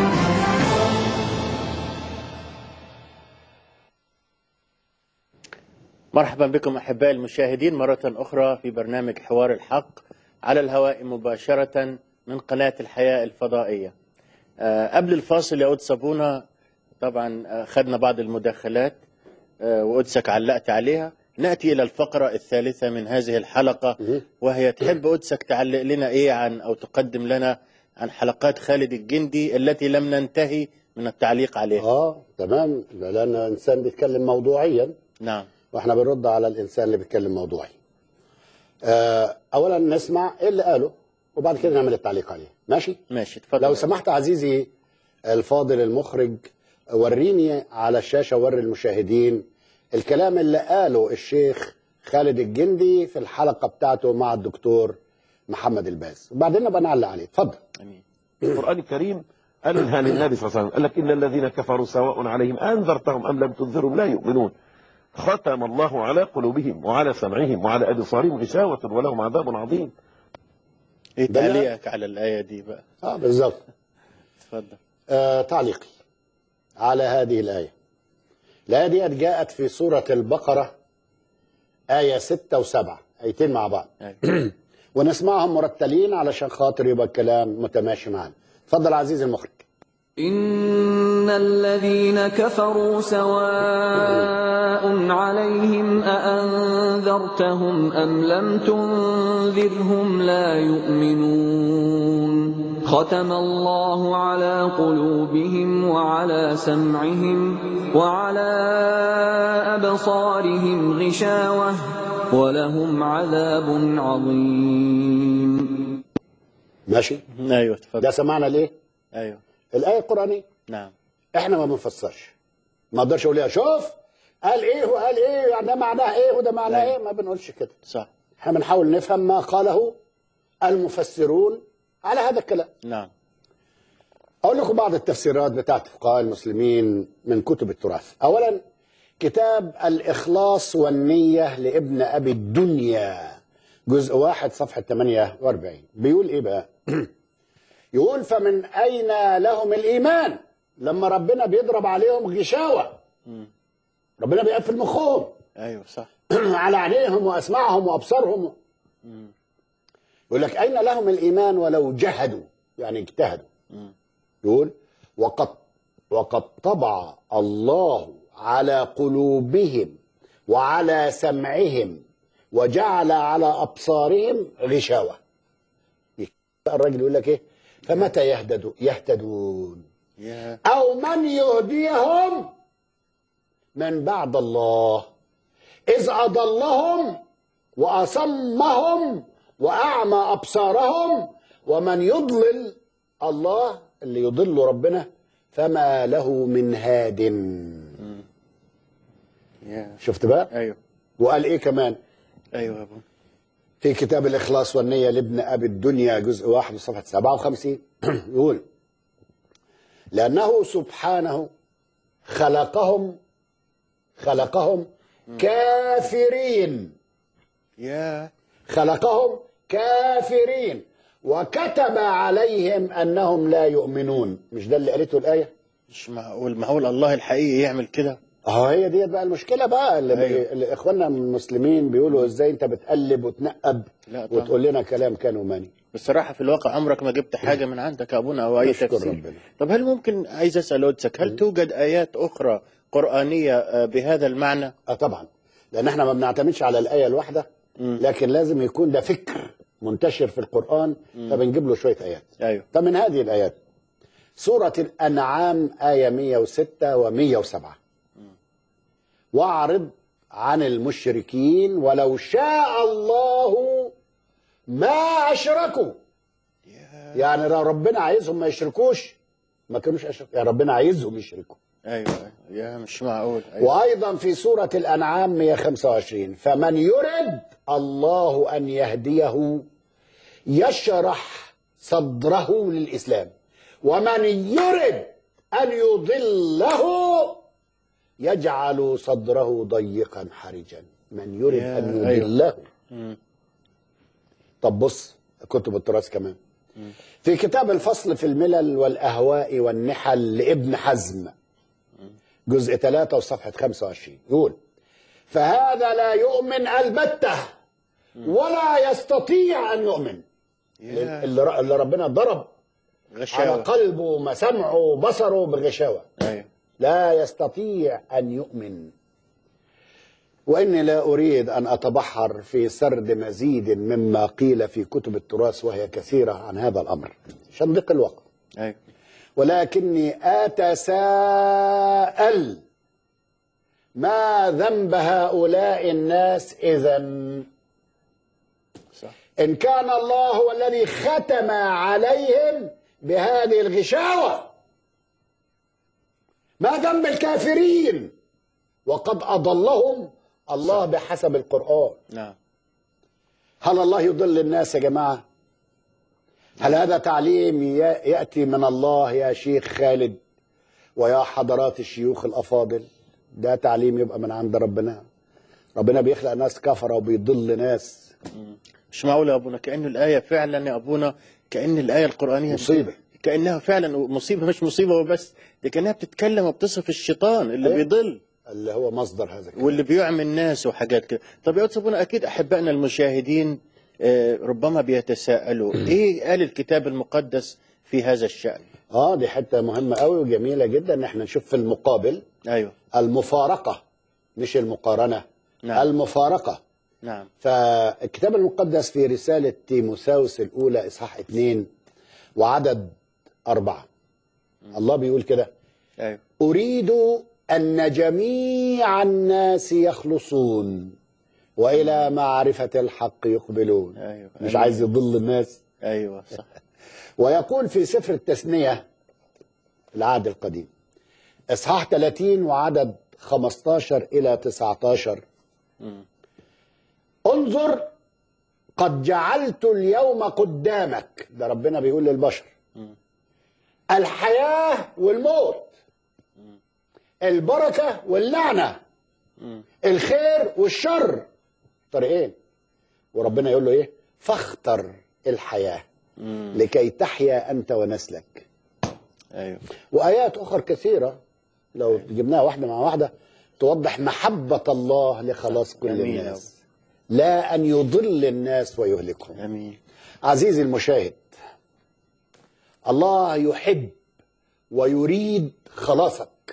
مرحبا بكم أحبائي المشاهدين مرة أخرى في برنامج حوار الحق على الهواء مباشرة من قناة الحياة الفضائية. أه قبل الفاصل يا قدس أبونا طبعا أخذنا بعض المداخلات أه وقدسك علقت عليها. نأتي إلى الفقرة الثالثة من هذه الحلقة، وهي تحب قدسك تعلق لنا إيه عن أو تقدم لنا عن حلقات خالد الجندي التي لم ننتهي من التعليق عليها. آه تمام، لأن إنسان بيتكلم موضوعيا. نعم. واحنا بنرد على الانسان اللي بيتكلم موضوعي. آه اولا نسمع ايه اللي قاله وبعد كده نعمل التعليق عليه. ماشي؟ ماشي اتفضل. لو سمحت عزيزي الفاضل المخرج وريني على الشاشه، وري المشاهدين الكلام اللي قاله الشيخ خالد الجندي في الحلقه بتاعته مع الدكتور محمد الباز، وبعدين نبقى نعلق عليه. اتفضل. امين. القران الكريم قالها للنبي صلى الله عليه وسلم، قال لك ان الذين كفروا سواء عليهم انذرتهم ام لم تنذرهم لا يؤمنون. ختم الله على قلوبهم وعلى سمعهم وعلى أبصارهم غشاوة ولهم عذاب عظيم. ايه تعليقك على الآية دي بقى؟ اه بالظبط. اتفضل. آه تعليقي على هذه الآية. الآية دي جاءت في سورة البقرة آية ستة وسبعة، آيتين مع بعض. ونسمعهم مرتلين علشان خاطر يبقى الكلام متماشي معنا. اتفضل عزيزي المخرج. إن الذين كفروا سواء عليهم أأنذرتهم أم لم تنذرهم لا يؤمنون. ختم الله على قلوبهم وعلى سمعهم وعلى أبصارهم غشاوة ولهم عذاب عظيم. ماشي؟ ايوه اتفضل. ده سمعنا ليه؟ ايوه. الآية القرآنية. نعم. احنا ما بنفسرش. ما اقدرش اقول لها شوف قال ايه وقال ايه يعني ده معناه ايه وده معناه ايه، ما بنقولش كده. صح. احنا بنحاول نفهم ما قاله المفسرون على هذا الكلام. نعم. اقول لكم بعض التفسيرات بتاعت فقهاء المسلمين من كتب التراث. اولا كتاب الإخلاص والنية لابن أبي الدنيا جزء واحد صفحة ثمانية وأربعين بيقول ايه بقى؟ يقول فمن أين لهم الإيمان لما ربنا بيضرب عليهم غشاوة، ربنا بيقفل مخهم. أيوة صح. على عينيهم وأسماعهم وأبصارهم. يقول لك أين لهم الإيمان ولو جهدوا يعني اجتهدوا. يقول وقد وقد طبع الله على قلوبهم وعلى سمعهم وجعل على أبصارهم غشاوة. الراجل يقول لك ايه؟ فمتى يهتدوا يهتدون yeah. او من يهديهم من بعد الله اذ اضلهم واصمهم واعمى ابصارهم ومن يضلل الله اللي يضل ربنا فما له من هاد. mm. yeah. شفت بقى؟ ايوه. وقال ايه كمان؟ ايوه يا ابو في كتاب الإخلاص والنية لابن أبي الدنيا جزء واحد صفحة سبعة وخمسين يقول لأنه سبحانه خلقهم خلقهم كافرين يا خلقهم كافرين وكتب عليهم أنهم لا يؤمنون. مش ده اللي قالته الآية؟ مش معقول معقول الله الحقيقي يعمل كده. اه هي دي بقى المشكله بقى اللي, أيوه. بي... اللي اخواننا المسلمين بيقولوا ازاي انت بتقلب وتنقب وتقول لنا كلام كان وماني. بصراحة في الواقع عمرك ما جبت حاجة من عندك يا أبونا أو أي تفسير. ربنا. طب هل ممكن، عايز أسأل قدسك، هل توجد آيات أخرى قرآنية بهذا المعنى؟ آه طبعا، لأن احنا ما بنعتمدش على الآية الواحدة، لكن لازم يكون ده فكر منتشر في القرآن، فبنجيب له شوية آيات. أيوه. فمن هذه الآيات سورة الأنعام آية مئة وستة ومئة وسبعة، واعرض عن المشركين ولو شاء الله ما أشركوا. يعني لو ربنا عايزهم ما يشركوش ما كانوش أشركوا، يعني ربنا عايزهم يشركوا. أيوه يا مش معقول. أيوة. وأيضا في سورة الأنعام مئة وخمسة وعشرين، فمن يرد الله أن يهديه يشرح صدره للإسلام، ومن يرد أن يضله يجعل صدره ضيقا حرجا. من يرد أن يضله. أيوة. طب بص كتب التراث كمان. مم. في كتاب الفصل في الملل والأهواء والنحل لابن حزم جزء ثلاثة وصفحة خمسة وعشرين يقول: فهذا لا يؤمن البتة ولا يستطيع أن يؤمن. اللي, اللي ربنا ضرب غشاوة على قلبه مسمعه وبصره بالغشاوة. أيوة. لا يستطيع أن يؤمن. وإني لا أريد أن أتبحر في سرد مزيد مما قيل في كتب التراث وهي كثيرة عن هذا الأمر عشان ضيق الوقت. أيوة. ولكني أتساءل ما ذنب هؤلاء الناس إذن؟ إن كان الله هو الذي ختم عليهم بهذه الغشاوة، ما ذنب الكافرين وقد أضلهم الله بحسب القرآن؟ نعم. هل الله يضل الناس يا جماعة؟ هل هذا تعليم يأتي من الله يا شيخ خالد ويا حضرات الشيوخ الأفاضل؟ ده تعليم يبقى من عند ربنا. ربنا بيخلق ناس كفرة وبيضل ناس. مش معقول يا أبونا، كأن الآية فعلا يا أبونا، كأن الآية القرآنية مصيبة، كأنها فعلا مصيبة، مش مصيبة وبس، دي كأنها بتتكلم وبتصف الشيطان اللي أيه؟ بيضل، اللي هو مصدر هذا الكلام، واللي بيعمي الناس وحاجات كده. طب يا أستاذ أبونا، أكيد أحبائنا المشاهدين ربما بيتساءلوا إيه قال الكتاب المقدس في هذا الشأن؟ آه دي حتة مهمة قوي وجميلة جدا إن احنا نشوف في المقابل. أيوه. المفارقة مش المقارنة. نعم. المفارقة. نعم. فالكتاب المقدس في رسالة تيموثاوس الأولى إصحاح اثنين وعدد أربعة. م. الله بيقول كده: أيوه. أريد أن جميع الناس يخلصون وإلى معرفة الحق يقبلون. أيوه. مش أيوه. عايز يضل الناس. أيوه صح. ويقول في سفر التثنية العهد القديم إصحاح ثلاثين وعدد خمسة عشر إلى تسعة عشر: م. انظر قد جعلت اليوم قدامك، ده ربنا بيقول للبشر، م. الحياة والموت، م. البركة واللعنة، م. الخير والشر، طريقين. وربنا يقول له ايه؟ فاختر الحياة م. لكي تحيا أنت ونسلك. أيوه. وآيات أخرى كثيرة لو أيوه. جبناها واحدة مع واحدة توضح محبة الله لخلاص كل أمين. الناس، لا أن يضل الناس ويهلكهم. أمين. عزيزي المشاهد، الله يحب ويريد خلاصك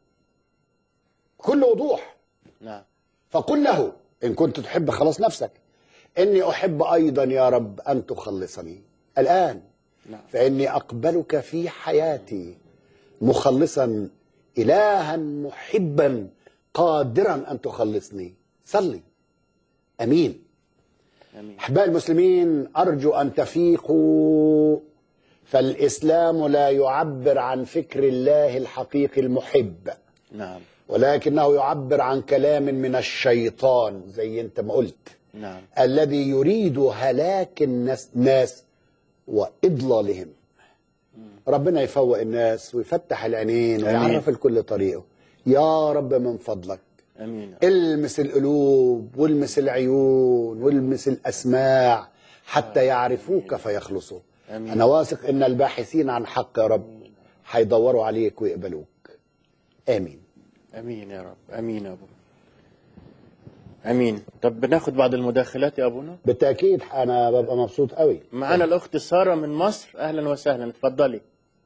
كل وضوح. نعم. فقل له إن كنت تحب خلاص نفسك: إني أحب أيضا يا رب أن تخلصني الآن. نعم. فإني أقبلك في حياتي مخلصا إلها محبا قادرا أن تخلصني. صلي. أمين. أحباء المسلمين، أرجو أن تفيقوا، فالإسلام لا يعبر عن فكر الله الحقيقي المحب. نعم. ولكنه يعبر عن كلام من الشيطان زي أنت ما قلت. نعم. الذي يريد هلاك الناس وإضلالهم. ربنا يفوق الناس ويفتح العينين ويعرف الكل طريقه يا رب من فضلك. أمين. المس القلوب والمس العيون والمس الأسماع حتى يعرفوك فيخلصوا. أمين. أنا واثق إن الباحثين عن حق يا رب هيدوروا عليك ويقبلوك. آمين. أمين يا رب. أمين يا أبو. امين. طب بناخد بعض المداخلات يا ابونا؟ بالتاكيد انا ببقى مبسوط قوي. معانا الاخت ساره من مصر، اهلا وسهلا، اتفضلي.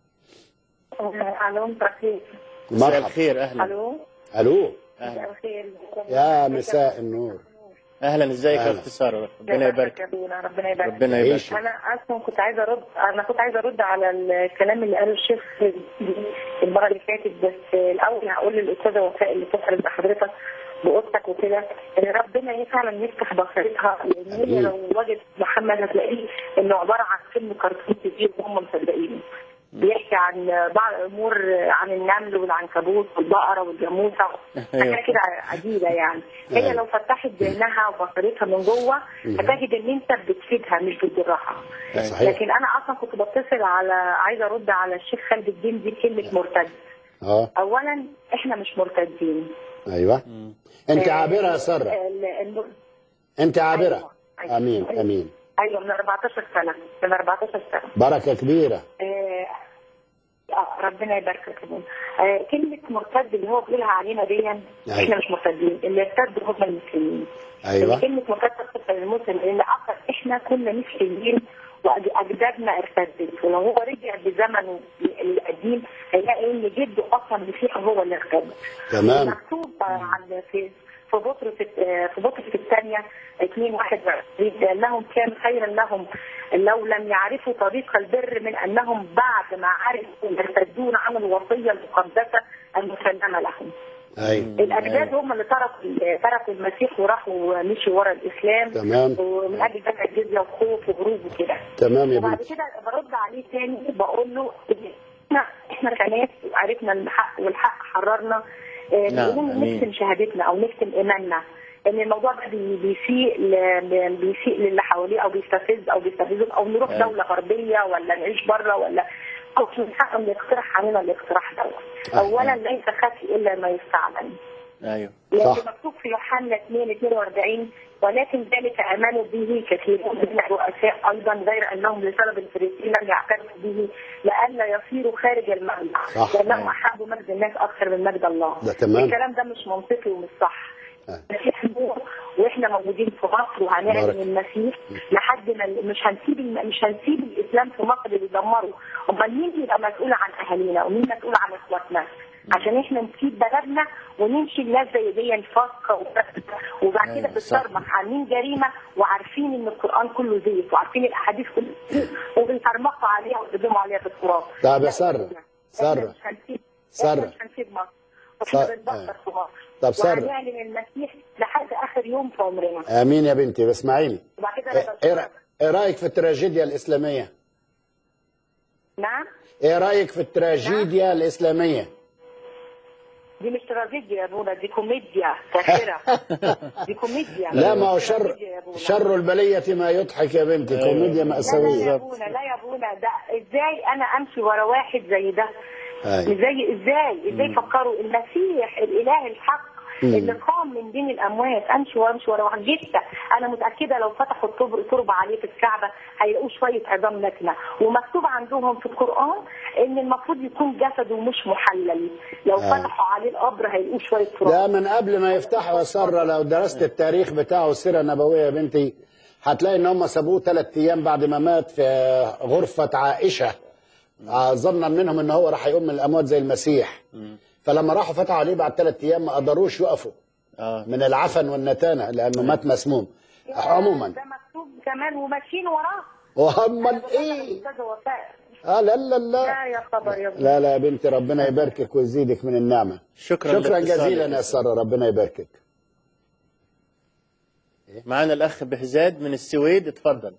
الو مساء الخير. مساء الخير، اهلا. الو الو مساء الخير يا مساء النور. اهلا، ازيك يا اخت ساره؟ ربنا يبارك. ربنا يبارك. ربنا يبارك. انا اصلا كنت عايزه ارد انا كنت عايزه ارد على الكلام اللي قاله الشيخ المره اللي فاتت، بس الاول هقول للاستاذه وفاء اللي تسال بحضرتك باوضتك وكده ان ربنا فعلا يفتح بصيرتها، لان هي لو وجدت محمد هتلاقيه انه عباره عن فيلم كرتون كبير وهم مصدقينه. بيحكي عن بعض الامور، عن النمل والعنكبوت والبقره والجاموسه، حاجه كده عجيبه يعني. هي لو فتحت ذهنها وبصيرتها من جوه هتجد ان انت بتفيدها مش بتضرها. لكن انا اصلا كنت بتصل على عايزه ارد على الشيخ خالد الدين دي كلمه مرتد. اه اولا احنا مش مرتدين. ايوه انت عابره يا ساره. انت عابره. أيوة. امين امين. ايوه من أربعتاشر سنه، من أربعتاشر سنه. بركه كبيره. آه ربنا يبارك كمان. آه كلمه مرتد اللي هو بيقولها علينا دي، أيوة. احنا مش مرتدين، اللي ارتدوا هم المسلمين. ايوه كلمه مرتد تصف المسلم لان اصلا احنا كنا مسلمين واجدادنا ارتدت، ولو هو رجع بزمنه القديم هيلاقي ان جده اصلا مسيحي هو اللي ارتد. تمام. مكتوب عن في في بطرس في بطرس الثانيه اثنين واحد وعشرين لانهم كان خيرا لهم لو لم يعرفوا طريق البر من انهم بعد ما عرفوا يرتدون عن الوصيه المقدسه المسلمه لهم. أيوة. الاجداد هم اللي تركوا تركوا المسيح وراحوا مشوا ورا الاسلام. تمام. ومن اجل دفع الجزيه وخوف وهروب وكده. تمام يا بنتي. وبعد كده برد عليه تاني بقول له احنا احنا كناس عرفنا الحق والحق حررنا. نعم. نكتم شهادتنا او نكتم ايماننا ان الموضوع ده بيسيء بيسيء للي حواليه او بيستفز او بيستفزهم او نروح أيوة. دوله غربيه ولا نعيش بره ولا او من حقهم يقترح علينا الاقتراح ده. أيوة. اولا ليس خفي الا ما يستعمل. ايوه صح. مكتوب في يوحنا اثنين اثنين وأربعين ولكن ذلك امنوا به كثيرون من الرؤساء ايضا غير انهم لسبب الفريسيين لم يعترفوا به لئلا يصيروا خارج المجد لانهم احبوا مجد الناس اكثر من مجد الله. ده تمام. الكلام ده مش منطقي ومش صح. المسيح نور واحنا موجودين في مصر وهنعلن المسيح لحد ما مش هنسيب مش هنسيب الاسلام في مصر اللي يدمره. امال مين يبقى مسؤول عن اهالينا ومين مسؤول عن اخواتنا؟ عشان احنا نسيب بلدنا ونمشي الناس زي دي الفاقه وبعد كده بتصرمح عاملين جريمه وعارفين ان القران كله زيف وعارفين الاحاديث كلها وبيترمقوا عليها ويقدموا عليها في التراب. طب يا ساره ساره مش هنسيب ساره مش هنسيب مصر واحنا بنبطل في مصر. طب ساره وهنعلن المسيح لحد اخر يوم في عمرنا. امين يا بنتي. باسماعيلي وبعد كده ايه ايه رايك في التراجيديا الاسلاميه؟ نعم ايه رايك في التراجيديا نعم. الاسلاميه؟ دي مش تراجيديا يا ابونا، دي كوميديا ساخره. دي كوميديا. لا ما هو شر شر البليه ما يضحك يا بنتي. كوميديا مأساويه. لا يا ابونا لا يا ابونا ده ازاي انا امشي ورا واحد زي ده؟ ازاي ازاي ازاي فكروا المسيح الاله الحق اللي قام من بين الاموات امشي وامشي ورا واحد جثه. انا متاكده لو فتحوا التربه عليه في الكعبه هيلاقوا شويه عظام لكنه، ومكتوب عندهم في القران ان المفروض يكون جسده مش محلل. لو آه. فتحوا عليه القبر هيلاقوا شويه تراب. لا من قبل ما يفتحوا يا ساره لو درست التاريخ بتاعه السيره النبويه يا بنتي هتلاقي ان هم سابوه ثلاث ايام بعد ما مات في غرفه عائشه ظنا منهم ان هو راح يقوم من الاموات زي المسيح. فلما راحوا فتحوا عليه بعد ثلاث ايام ما قدروش يقفوا آه. من العفن والنتانه لانه مات مسموم. عموما ده مكتوب كمان وماشيين وراه. وهم ايه؟ اه لا لا لا لا يا خبر يا لا لا يا بنتي ربنا يباركك ويزيدك من النعمه. شكرا شكرا جزيلا يا ساره ربنا يباركك. معنا الاخ بهزاد من السويد، اتفضل.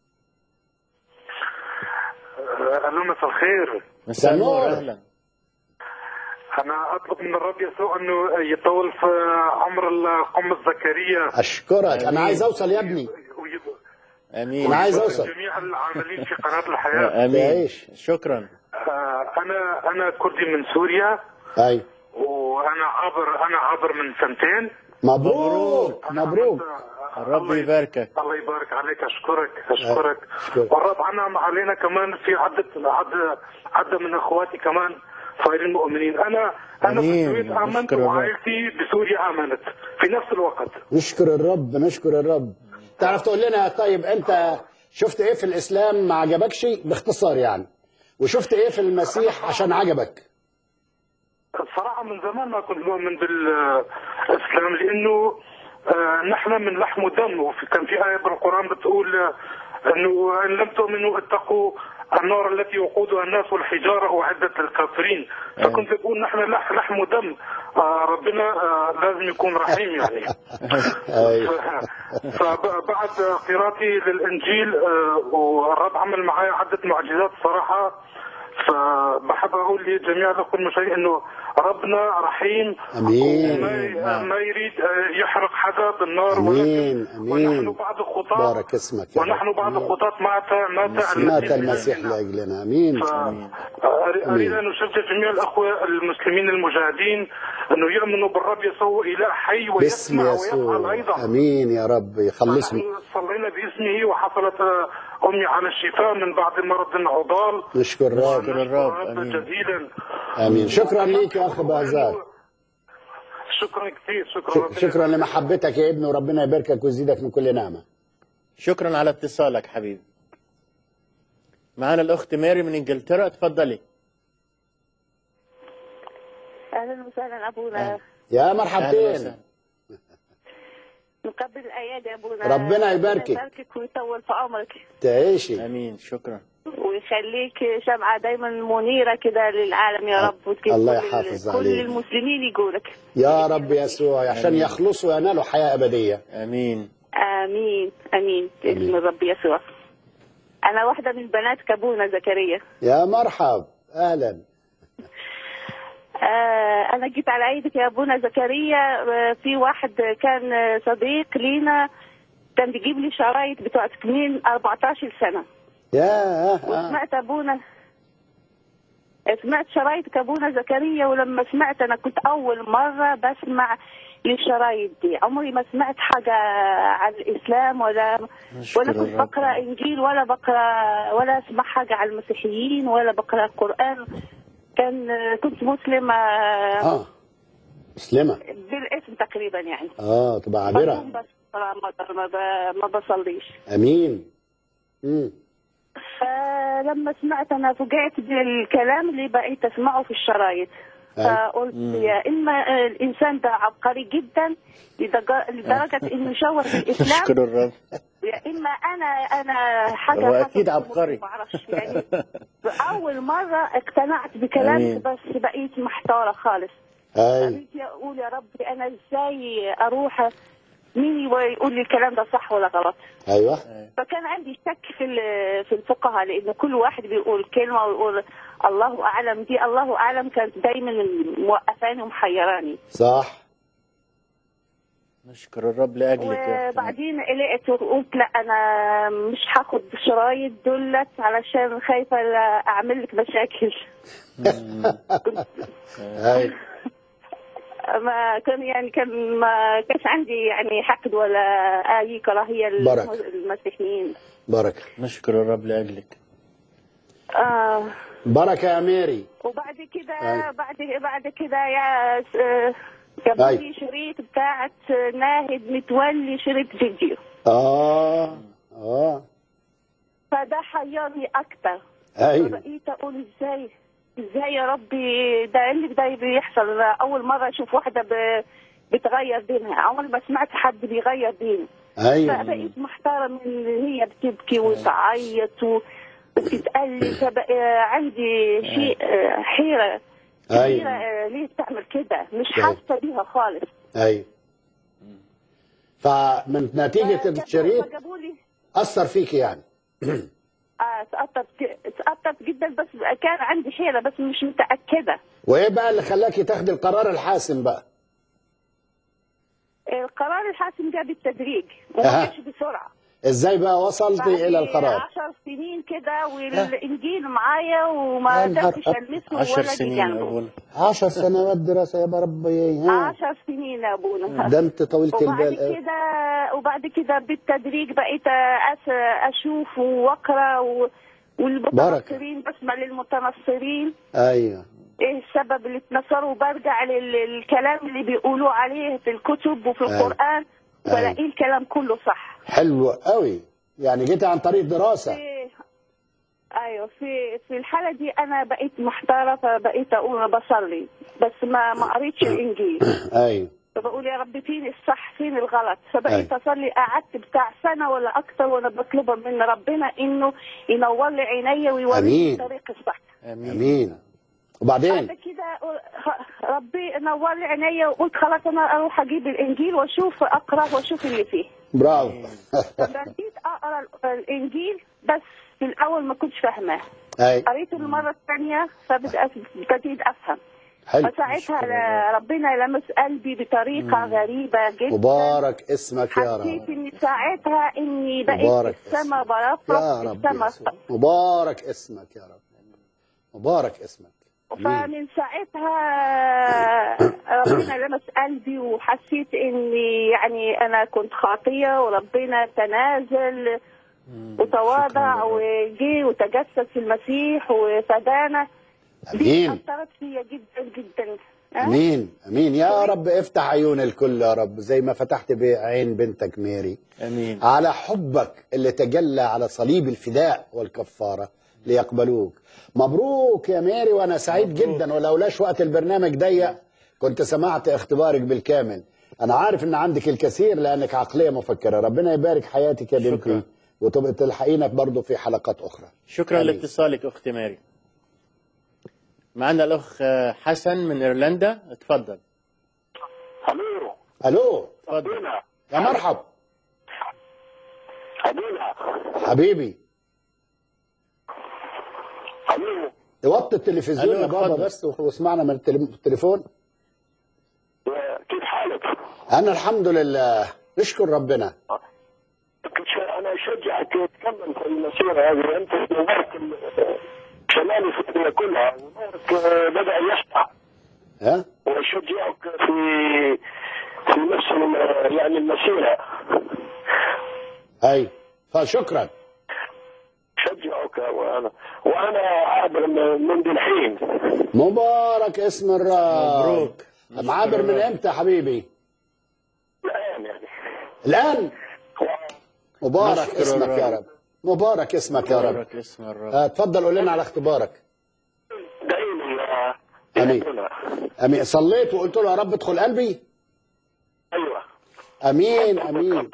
الو مساء الخير. مساء النور اهلا. أنا أطلب من الرب يسوع إنه يطول في عمر القم زكريا. أشكرك. أنا عايز أوصل يا ابني. امين. انا عايز اوصل جميع العاملين في قناه الحياه. امين. شكرا. آه انا انا كردي من سوريا. اي وانا عابر انا عابر من سنتين. مبروك مبروك. الرب يباركك. الله يبارك عليك. اشكرك اشكرك. والرب انعم علينا كمان في عدد عدد عدد من اخواتي كمان صايرين مؤمنين. انا انا في آمين. الكويت امنت نشكر الرب. وعائلتي بسوريا امنت في نفس الوقت. نشكر الرب نشكر الرب. تعرف تقول لنا طيب انت شفت ايه في الاسلام ما عجبكش باختصار يعني، وشفت ايه في المسيح عشان عجبك؟ الصراحه من زمان ما كنت مؤمن بالاسلام، لانه آه، نحن من لحم ودم، وكان في ايه بالقران بتقول آه، انه ان لم تؤمنوا اتقوا النار التي وقودها الناس والحجاره اعدت للكافرين. فكنت اقول نحن لح- لحم ودم، آه، ربنا آه، لازم يكون رحيم يعني. فبعد قراءتي للانجيل آه، والرب عمل معي عده معجزات صراحه. فبحب اقول لجميع الاخوه المشاهدين انه ربنا رحيم. امين. وما ما يريد يحرق حدا بالنار. امين امين. ونحن بعد الخطاة بارك اسمك يا رب. ونحن بعد الخطاة مات مات مات المسيح لاجلنا. امين. اريد ان اشجع جميع الاخوه المسلمين المجاهدين انه يؤمنوا بالرب يسوع اله حي باسم ويسمع يسوع. ويفعل ايضا. امين يا رب يخلصنا. نحن صلينا باسمه وحصلت امي على الشفاء من بعد مرض عضال. نشكر الرب. نشكر الرب. جزيلا. امين. شكرا ليك يا اخ بهزاد. شكرا كثير. شكرا شكرا لمحبتك يا ابني، وربنا يباركك ويزيدك من كل نعمه. شكرا على اتصالك حبيبي. معنا الأخت ماري من إنجلترا، اتفضلي. اهلا وسهلا ابونا. يا مرحبتين. نقبل الايادي يا ابونا. ربنا يباركك. يباركك ويطول في عمرك. تعيشي. امين. شكرا. ويخليك شمعة دايما منيرة كده للعالم يا رب، وتجيب الله كل- يحافظ كل عليك. المسلمين يقولك. يا رب يسوع عشان آمين. يخلصوا وينالوا حياه ابديه. امين. امين امين باسم الرب يسوع. انا واحدة من بنات كابونا زكريا. يا مرحب اهلا. آه انا جيت على عيدك يا ابونا زكريا. آه في واحد كان آه، صديق لينا كان بيجيب لي شرايط بتوع تكميل أربعتاشر سنة. يا وسمعت ابونا سمعت شرايط ابونا زكريا، ولما سمعت انا كنت اول مره بسمع للشرايط دي. عمري ما سمعت حاجه عن الاسلام ولا ولا كنت الرب. بقرا انجيل ولا بقرا ولا اسمع حاجه عن المسيحيين ولا بقرا القران. كان كنت مسلمه اه مسلمه بالاسم تقريبا يعني. اه تبقى عابره. بصوم بس ما ما ب- ما بصليش. امين. امم فلما سمعت انا فوجئت بالكلام اللي بقيت اسمعه في الشرايط. أي. فقلت مم. يا اما الانسان ده عبقري جدا لدرجه لدرجة انه يشوه الاسلام، نشكر الرب. يا اما انا انا حاجه هو حصلت أكيد في عبقري. مخي ما اعرفش يعني. اول مره اقتنعت بكلامك آمين. بس بقيت محتاره خالص. اي بقيت اقول يا ربي انا ازاي اروح مين يقول لي الكلام ده صح ولا غلط. ايوه. فكان عندي شك في ال- في الفقهاء، لان كل واحد بيقول كلمه ويقول الله اعلم. دي الله اعلم كانت دايما موقفاني ومحيراني. صح. نشكر الرب لأجلك يا أختي. وبعدين قلقت وقلت لا انا مش هاخد شرايط دولت علشان خايفه لا اعمل لك مشاكل. اي ما كان يعني كان ما كانش عندي يعني حقد ولا اي كراهيه بركة. للمسيحيين. بركه. نشكر الرب لأجلك. آه بركه يا ميري. وبعد كده أي. بعد بعد كده يا آه، جابوا أي. لي شريط بتاعت ناهد متولي شريط فيديو. اه اه فده حيرني اكتر. ايوه. بقيت اقول ازاي ازاي يا ربي ده اللي ده بيحصل. أنا اول مره اشوف واحده ب... بتغير دينها. عمري ما سمعت حد بيغير دينه. ايوه. فبقيت محتاره من اللي هي بتبكي وتعيط و- وبتتقلي. فبقى عندي شيء آه، حيره كبيره. ايوه. آه، ليه بتعمل كده؟ مش أيوة. حاسه بيها خالص. ايوه. فمن نتيجه الشريط فجابوا لي اثر فيك يعني. آه، تأثرت تأثرت جدا، بس كان عندي حيره بس مش متاكده. وايه بقى اللي خلاكي تاخدي القرار الحاسم بقى؟ القرار الحاسم جاء بالتدريج أها. وما جاش بسرعه. ازاي بقى وصلتي الى القرار؟ عشر سنين كده والانجيل معايا وما يا نهار قدرتش أب- المسه عشر ولا سنين دي يا جنبه. أبونا. عشر سنوات دراسه يا ربي. ها عشر سنين يا ابونا. ده انت طويله وبعد البال قوي. كده وبعد كده بالتدريج بقيت أس- اشوف واقرا و- والمتنصرين بسمع للمتنصرين. ايوه. ايه السبب اللي اتنصروا، وبرجع للكلام اللي بيقولوا عليه في الكتب وفي أيوة. القرآن بلاقيه الكلام كله صح. حلو قوي، يعني جيت عن طريق دراسة. في ايوه في في الحالة دي انا بقيت محتارة، فبقيت اقول انا بصلي بس ما ما قريتش الانجيل. ايوه. فبقول يا رب فين الصح فين الغلط، فبقيت اصلي. قعدت بتاع سنة ولا اكتر وانا بطلبها من ربنا انه ينور لي عيني ويوريني الطريق الصح. امين, أمين. وبعدين بعد كده ربي نور لي عيني وقلت خلاص انا اروح اجيب الانجيل واشوف اقرا واشوف اللي فيه. برافو. فبديت اقرا الانجيل بس في الاول ما كنتش فاهماه. قريته المره الثانيه فبديت افهم. حلو. فساعتها ربنا لمس قلبي بطريقه مم. غريبه جدا. مبارك اسمك يا رب. حسيت اني ساعتها اني بقيت في السماء برفرف في السماء. مبارك اسمك يا رب. مبارك اسمك. فمن ساعتها ربنا لمس قلبي وحسيت اني يعني انا كنت خاطيه وربنا تنازل وتواضع وجي وتجسد في المسيح وفدانا. امين. اثرت فيا جدا جدا. امين امين يا رب. افتح عيون الكل يا رب زي ما فتحت بعين بنتك ميري. امين. على حبك اللي تجلى على صليب الفداء والكفاره ليقبلوك. مبروك يا ميري، وانا سعيد مبروك. جدا، ولولاش وقت البرنامج ضيق كنت سمعت اختبارك بالكامل. انا عارف ان عندك الكثير لانك عقليه مفكره. ربنا يبارك حياتك يا بنتي، وتبقى تلحقينك برضه في حلقات اخرى. شكرا لاتصالك اختي ميري. معنا الاخ حسن من ايرلندا، اتفضل. الو الو اتفضل يا مرحب. ابونا حبيبي الو وطي التلفزيون يا بابا بس واسمعنا من التليفون. كيف حالك؟ انا الحمد لله نشكر ربنا. انا اشجعك تكمل في المسيره هذه، انت نورك شمال افريقيا كلها ونورك بدا يسطع. ها؟ واشجعك في في نفس يعني المسيره. اي فشكرا. شجعك وانا وانا عابر منذ الحين. مبارك اسم الرب. مبروك. عابر من امتى حبيبي؟ الان يعني. الان؟ مبارك اسمك الرب. يا رب. مبارك اسمك يا رب. مبارك اسم الرب. اتفضل قول لنا على اختبارك. دعيني يا امين. امين. صليت وقلت له يا رب ادخل قلبي؟ ايوه. امين امين.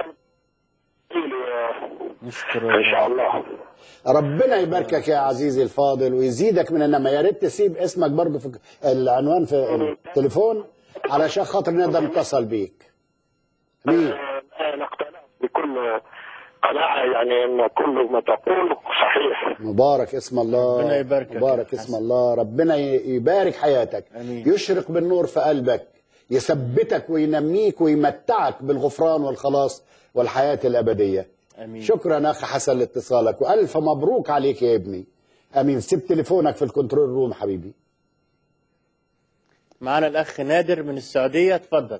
نشكر ان شاء الله. ربنا يباركك يا عزيزي الفاضل ويزيدك من النعمه. يا ريت تسيب اسمك برضه في العنوان في التليفون علشان خاطر نقدر نتصل بيك. امين. انا اقتنعت بكل قناعه يعني ان كل ما تقوله صحيح. مبارك اسم الله. ربنا يباركك. مبارك اسم الله. ربنا يبارك حياتك. أمين. يشرق بالنور في قلبك، يثبتك وينميك ويمتعك بالغفران والخلاص والحياه الابديه. أمين. شكرا اخ حسن لاتصالك والف مبروك عليك يا ابني. امين. سيب تليفونك في الكنترول روم حبيبي. معنا الاخ نادر من السعوديه، اتفضل.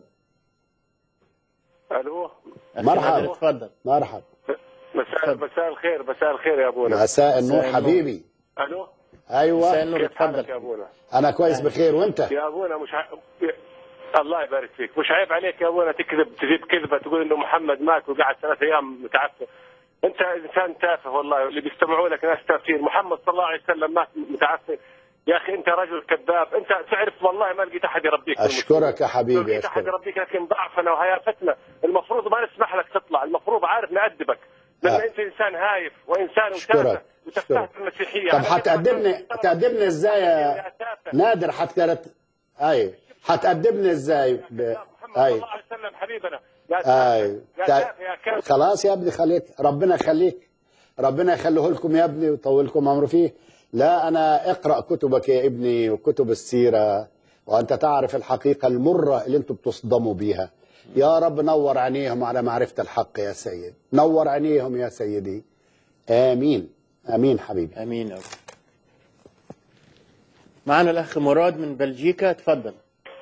الو مرحبا. اتفضل. مرحبا. مساء مساء الخير. مساء الخير يا ابونا. مساء النور حبيبي. الو ايوه مساء النور. كيف حالك اتفضل يا ابونا؟ انا كويس بخير وانت؟ يا ابونا مش ع... الله يبارك فيك. مش عيب عليك يا ابونا تكذب تجيب كذبه تقول انه محمد مات وقعد ثلاث ايام متعفن. انت انسان تافه والله، اللي بيستمعوا لك ناس تافهين. محمد صلى الله عليه وسلم مات متعفن. يا اخي انت رجل كذاب. انت تعرف والله ما لقيت احد يربيك. اشكرك يا حبيبي. لقيت احد يربيك لكن ضعفنا وهيافتنا. المفروض ما نسمح لك تطلع، المفروض عارف نأدبك لان آه. انت انسان هايف وانسان تافه وتفتح المسيحيه. طب هتقدمني تقدمني ازاي يا نادر؟ هتكرت ايوه هتقدمني ازاي؟ ب... ايوه صلى الله عليه وسلم حبيبنا. ايوه يا خلاص يا ابني خليك ربنا يخليك. ربنا يخليه لكم يا ابني ويطول لكم عمره فيه. لا انا اقرا كتبك يا ابني وكتب السيره وانت تعرف الحقيقه المره اللي انتم بتصدموا بيها. يا رب نور عينيهم على معرفه الحق يا سيد. نور عينيهم يا سيدي. امين. امين حبيبي. امين. أوكي. معنا الاخ مراد من بلجيكا، اتفضل.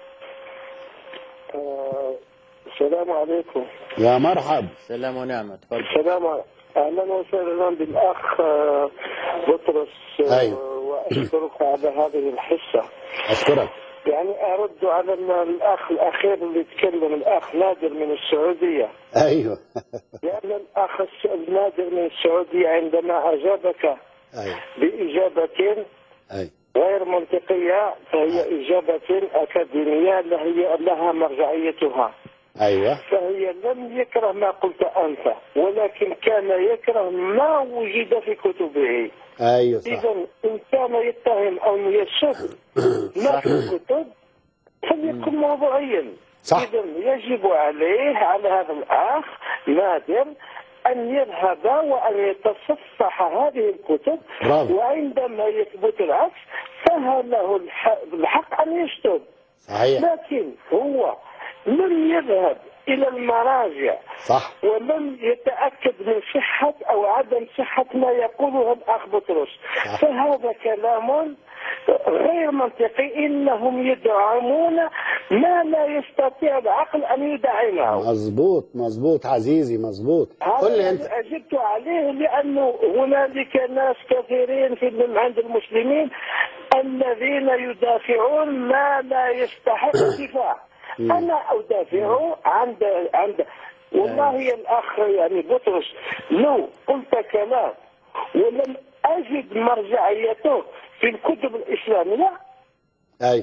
آه السلام عليكم. يا مرحب. سلام ونعمه. اتفضل. السلام اهلا وسهلا بالاخ بطرس. ايوه. أشكرك على هذه الحصة. أشكرك. يعني أرد على الأخ الأخير اللي تكلم، الأخ نادر من السعودية. أيوه. لأن الأخ نادر من السعودية عندما أجابك أيوه. بإجابة أيوه. غير منطقية فهي إجابة أكاديمية هي لها مرجعيتها. أيوة. فهي لم يكره ما قلت أنت، ولكن كان يكره ما وجد في كتبه. أيوة صح. إذا إن كان يتهم أو يشك ما في الكتب فليكن موضوعيا. صح. إذا يجب عليه على هذا الأخ نادر أن يذهب وأن يتصفح هذه الكتب. برافو. وعندما يثبت العكس فهل له الحق أن يشتم. صحيح. لكن هو لم يذهب إلى المراجع. صح. ولم يتأكد من صحة أو عدم صحة ما يقوله الأخ بطرس. فهذا كلام غير منطقي. إنهم يدعمون ما لا يستطيع العقل أن يدعمه. مظبوط مظبوط عزيزي مظبوط. قل لي أنت. أجبت عليه لأنه هنالك ناس كثيرين في عند المسلمين الذين يدافعون ما لا يستحق الدفاع. أنا أدافع عند عند والله الأخ يعني بطرس لو قلت كلام ولم أجد مرجعيته في الكتب الإسلامية أي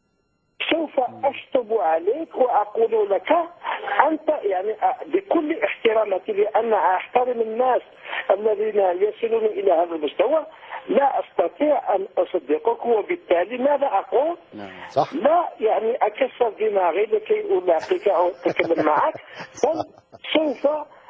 سوف أشطب عليك وأقول لك أنت يعني بكل احترامتي لأن أحترم الناس الذين يصلون إلى هذا المستوى لا أستطيع أن أصدقك، وبالتالي ماذا أقول؟ صح. لا يعني أكسر دماغي لكي ألاقيك أو أتكلم معك، بل سوف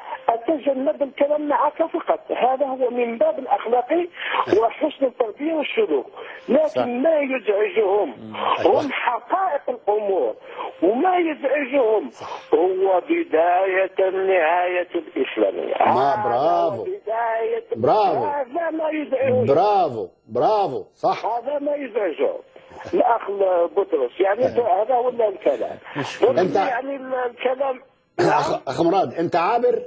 أتجنب الكلام معك فقط. هذا هو من باب الأخلاقي وحسن التربية والسلوك. لكن ما يزعجهم هم حقائق الأمور، وما يزعجهم هو بداية نهاية الإسلامية. ما برافو بداية برافو. هذا ما يزعجهم. برافو برافو صح. هذا ما يزعجهم الأخ بطرس. يعني هذا ولا الكلام أنت يعني الكلام. أخ أخ مراد أنت عابر؟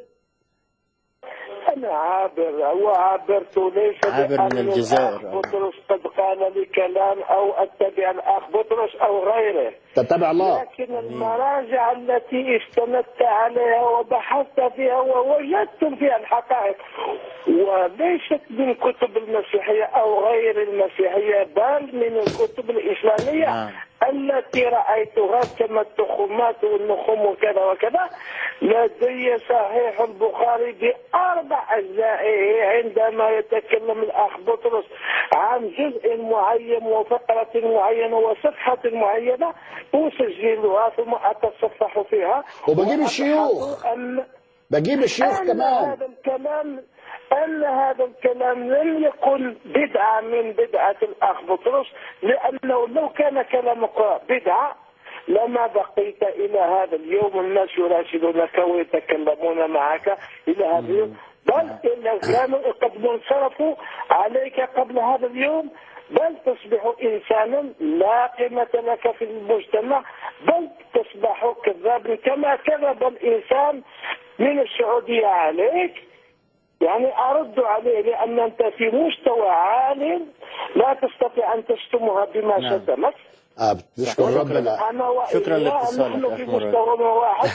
أنا عابر وعابرت ليس عابر من الجزائر. الأخ بطرس قد قال لي كلام أو أتبع الأخ بطرس أو غيره. تتبع الله. لكن المراجع التي استندت عليها وبحثت فيها ووجدت فيها الحقائق وليست من كتب المسيحية أو غير المسيحية بل من الكتب الإسلامية آه. التي رأيتها كما التخمات والنخوم وكذا وكذا. لدي صحيح البخاري بأربع أجزائه عندما يتكلم الأخ بطرس عن جزء معين وفقرة معينة وصفحة معينة أسجلها ثم أتصفح فيها وبجيب الشيوخ أن بجيب الشيوخ أن كمان. هذا الكلام أن هذا الكلام لم يكن بدعة من بدعة الأخ بطرس، لأنه لو كان كلامك بدعة لما بقيت إلى هذا اليوم الناس يراسلونك ويتكلمون معك إلى هذا اليوم، بل إن كانوا قد انصرفوا عليك قبل هذا اليوم، بل تصبح إنسانا لا قيمة لك في المجتمع، بل تصبح كذابا كما كذب الإنسان من السعودية عليك. يعني أرد عليه لأن أنت في مستوى عالي لا تستطيع أن تشتمها بما نعم. شتمت. آه بشكر ربنا. أنا شكرا لاتصالك. نحن في مستوى واحد.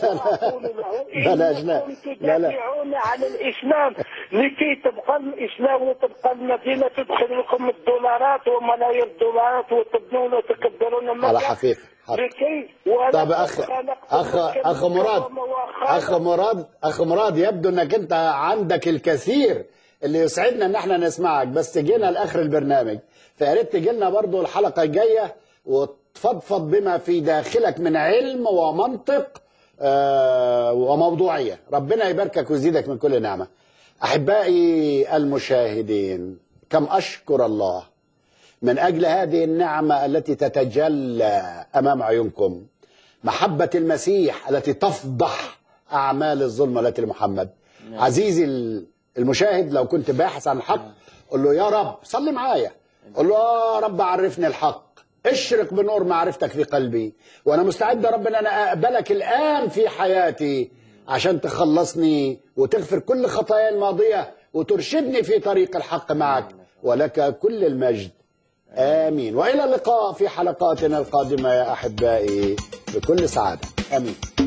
لا لا لا لا لا تدافعون عن الإسلام لكي تبقى الإسلام وتبقى المدينة تدخل لكم الدولارات وملايين الدولارات وتبنون وتكبرون على حقيقة. لكي طب أخ أخ أخ مراد أخ مراد أخ مراد يبدو أنك أنت عندك الكثير اللي يسعدنا أن احنا نسمعك، بس جينا لآخر البرنامج فيا ريت تجي لنا برضه الحلقة الجاية وتفضفض بما في داخلك من علم ومنطق آه وموضوعية. ربنا يباركك ويزيدك من كل نعمة. أحبائي المشاهدين، كم أشكر الله من أجل هذه النعمة التي تتجلى أمام عيونكم، محبة المسيح التي تفضح أعمال الظلم التي لمحمد. نعم. عزيزي المشاهد، لو كنت باحث عن الحق قل له يا رب صلي معايا، قل له يا رب عرفني الحق، اشرق بنور معرفتك في قلبي، وأنا مستعد يا رب أن أنا أقبلك الآن في حياتي عشان تخلصني وتغفر كل خطاياي الماضية وترشدني في طريق الحق معك، ولك كل المجد آمين. وإلى اللقاء في حلقاتنا القادمة يا أحبائي بكل سعادة. آمين.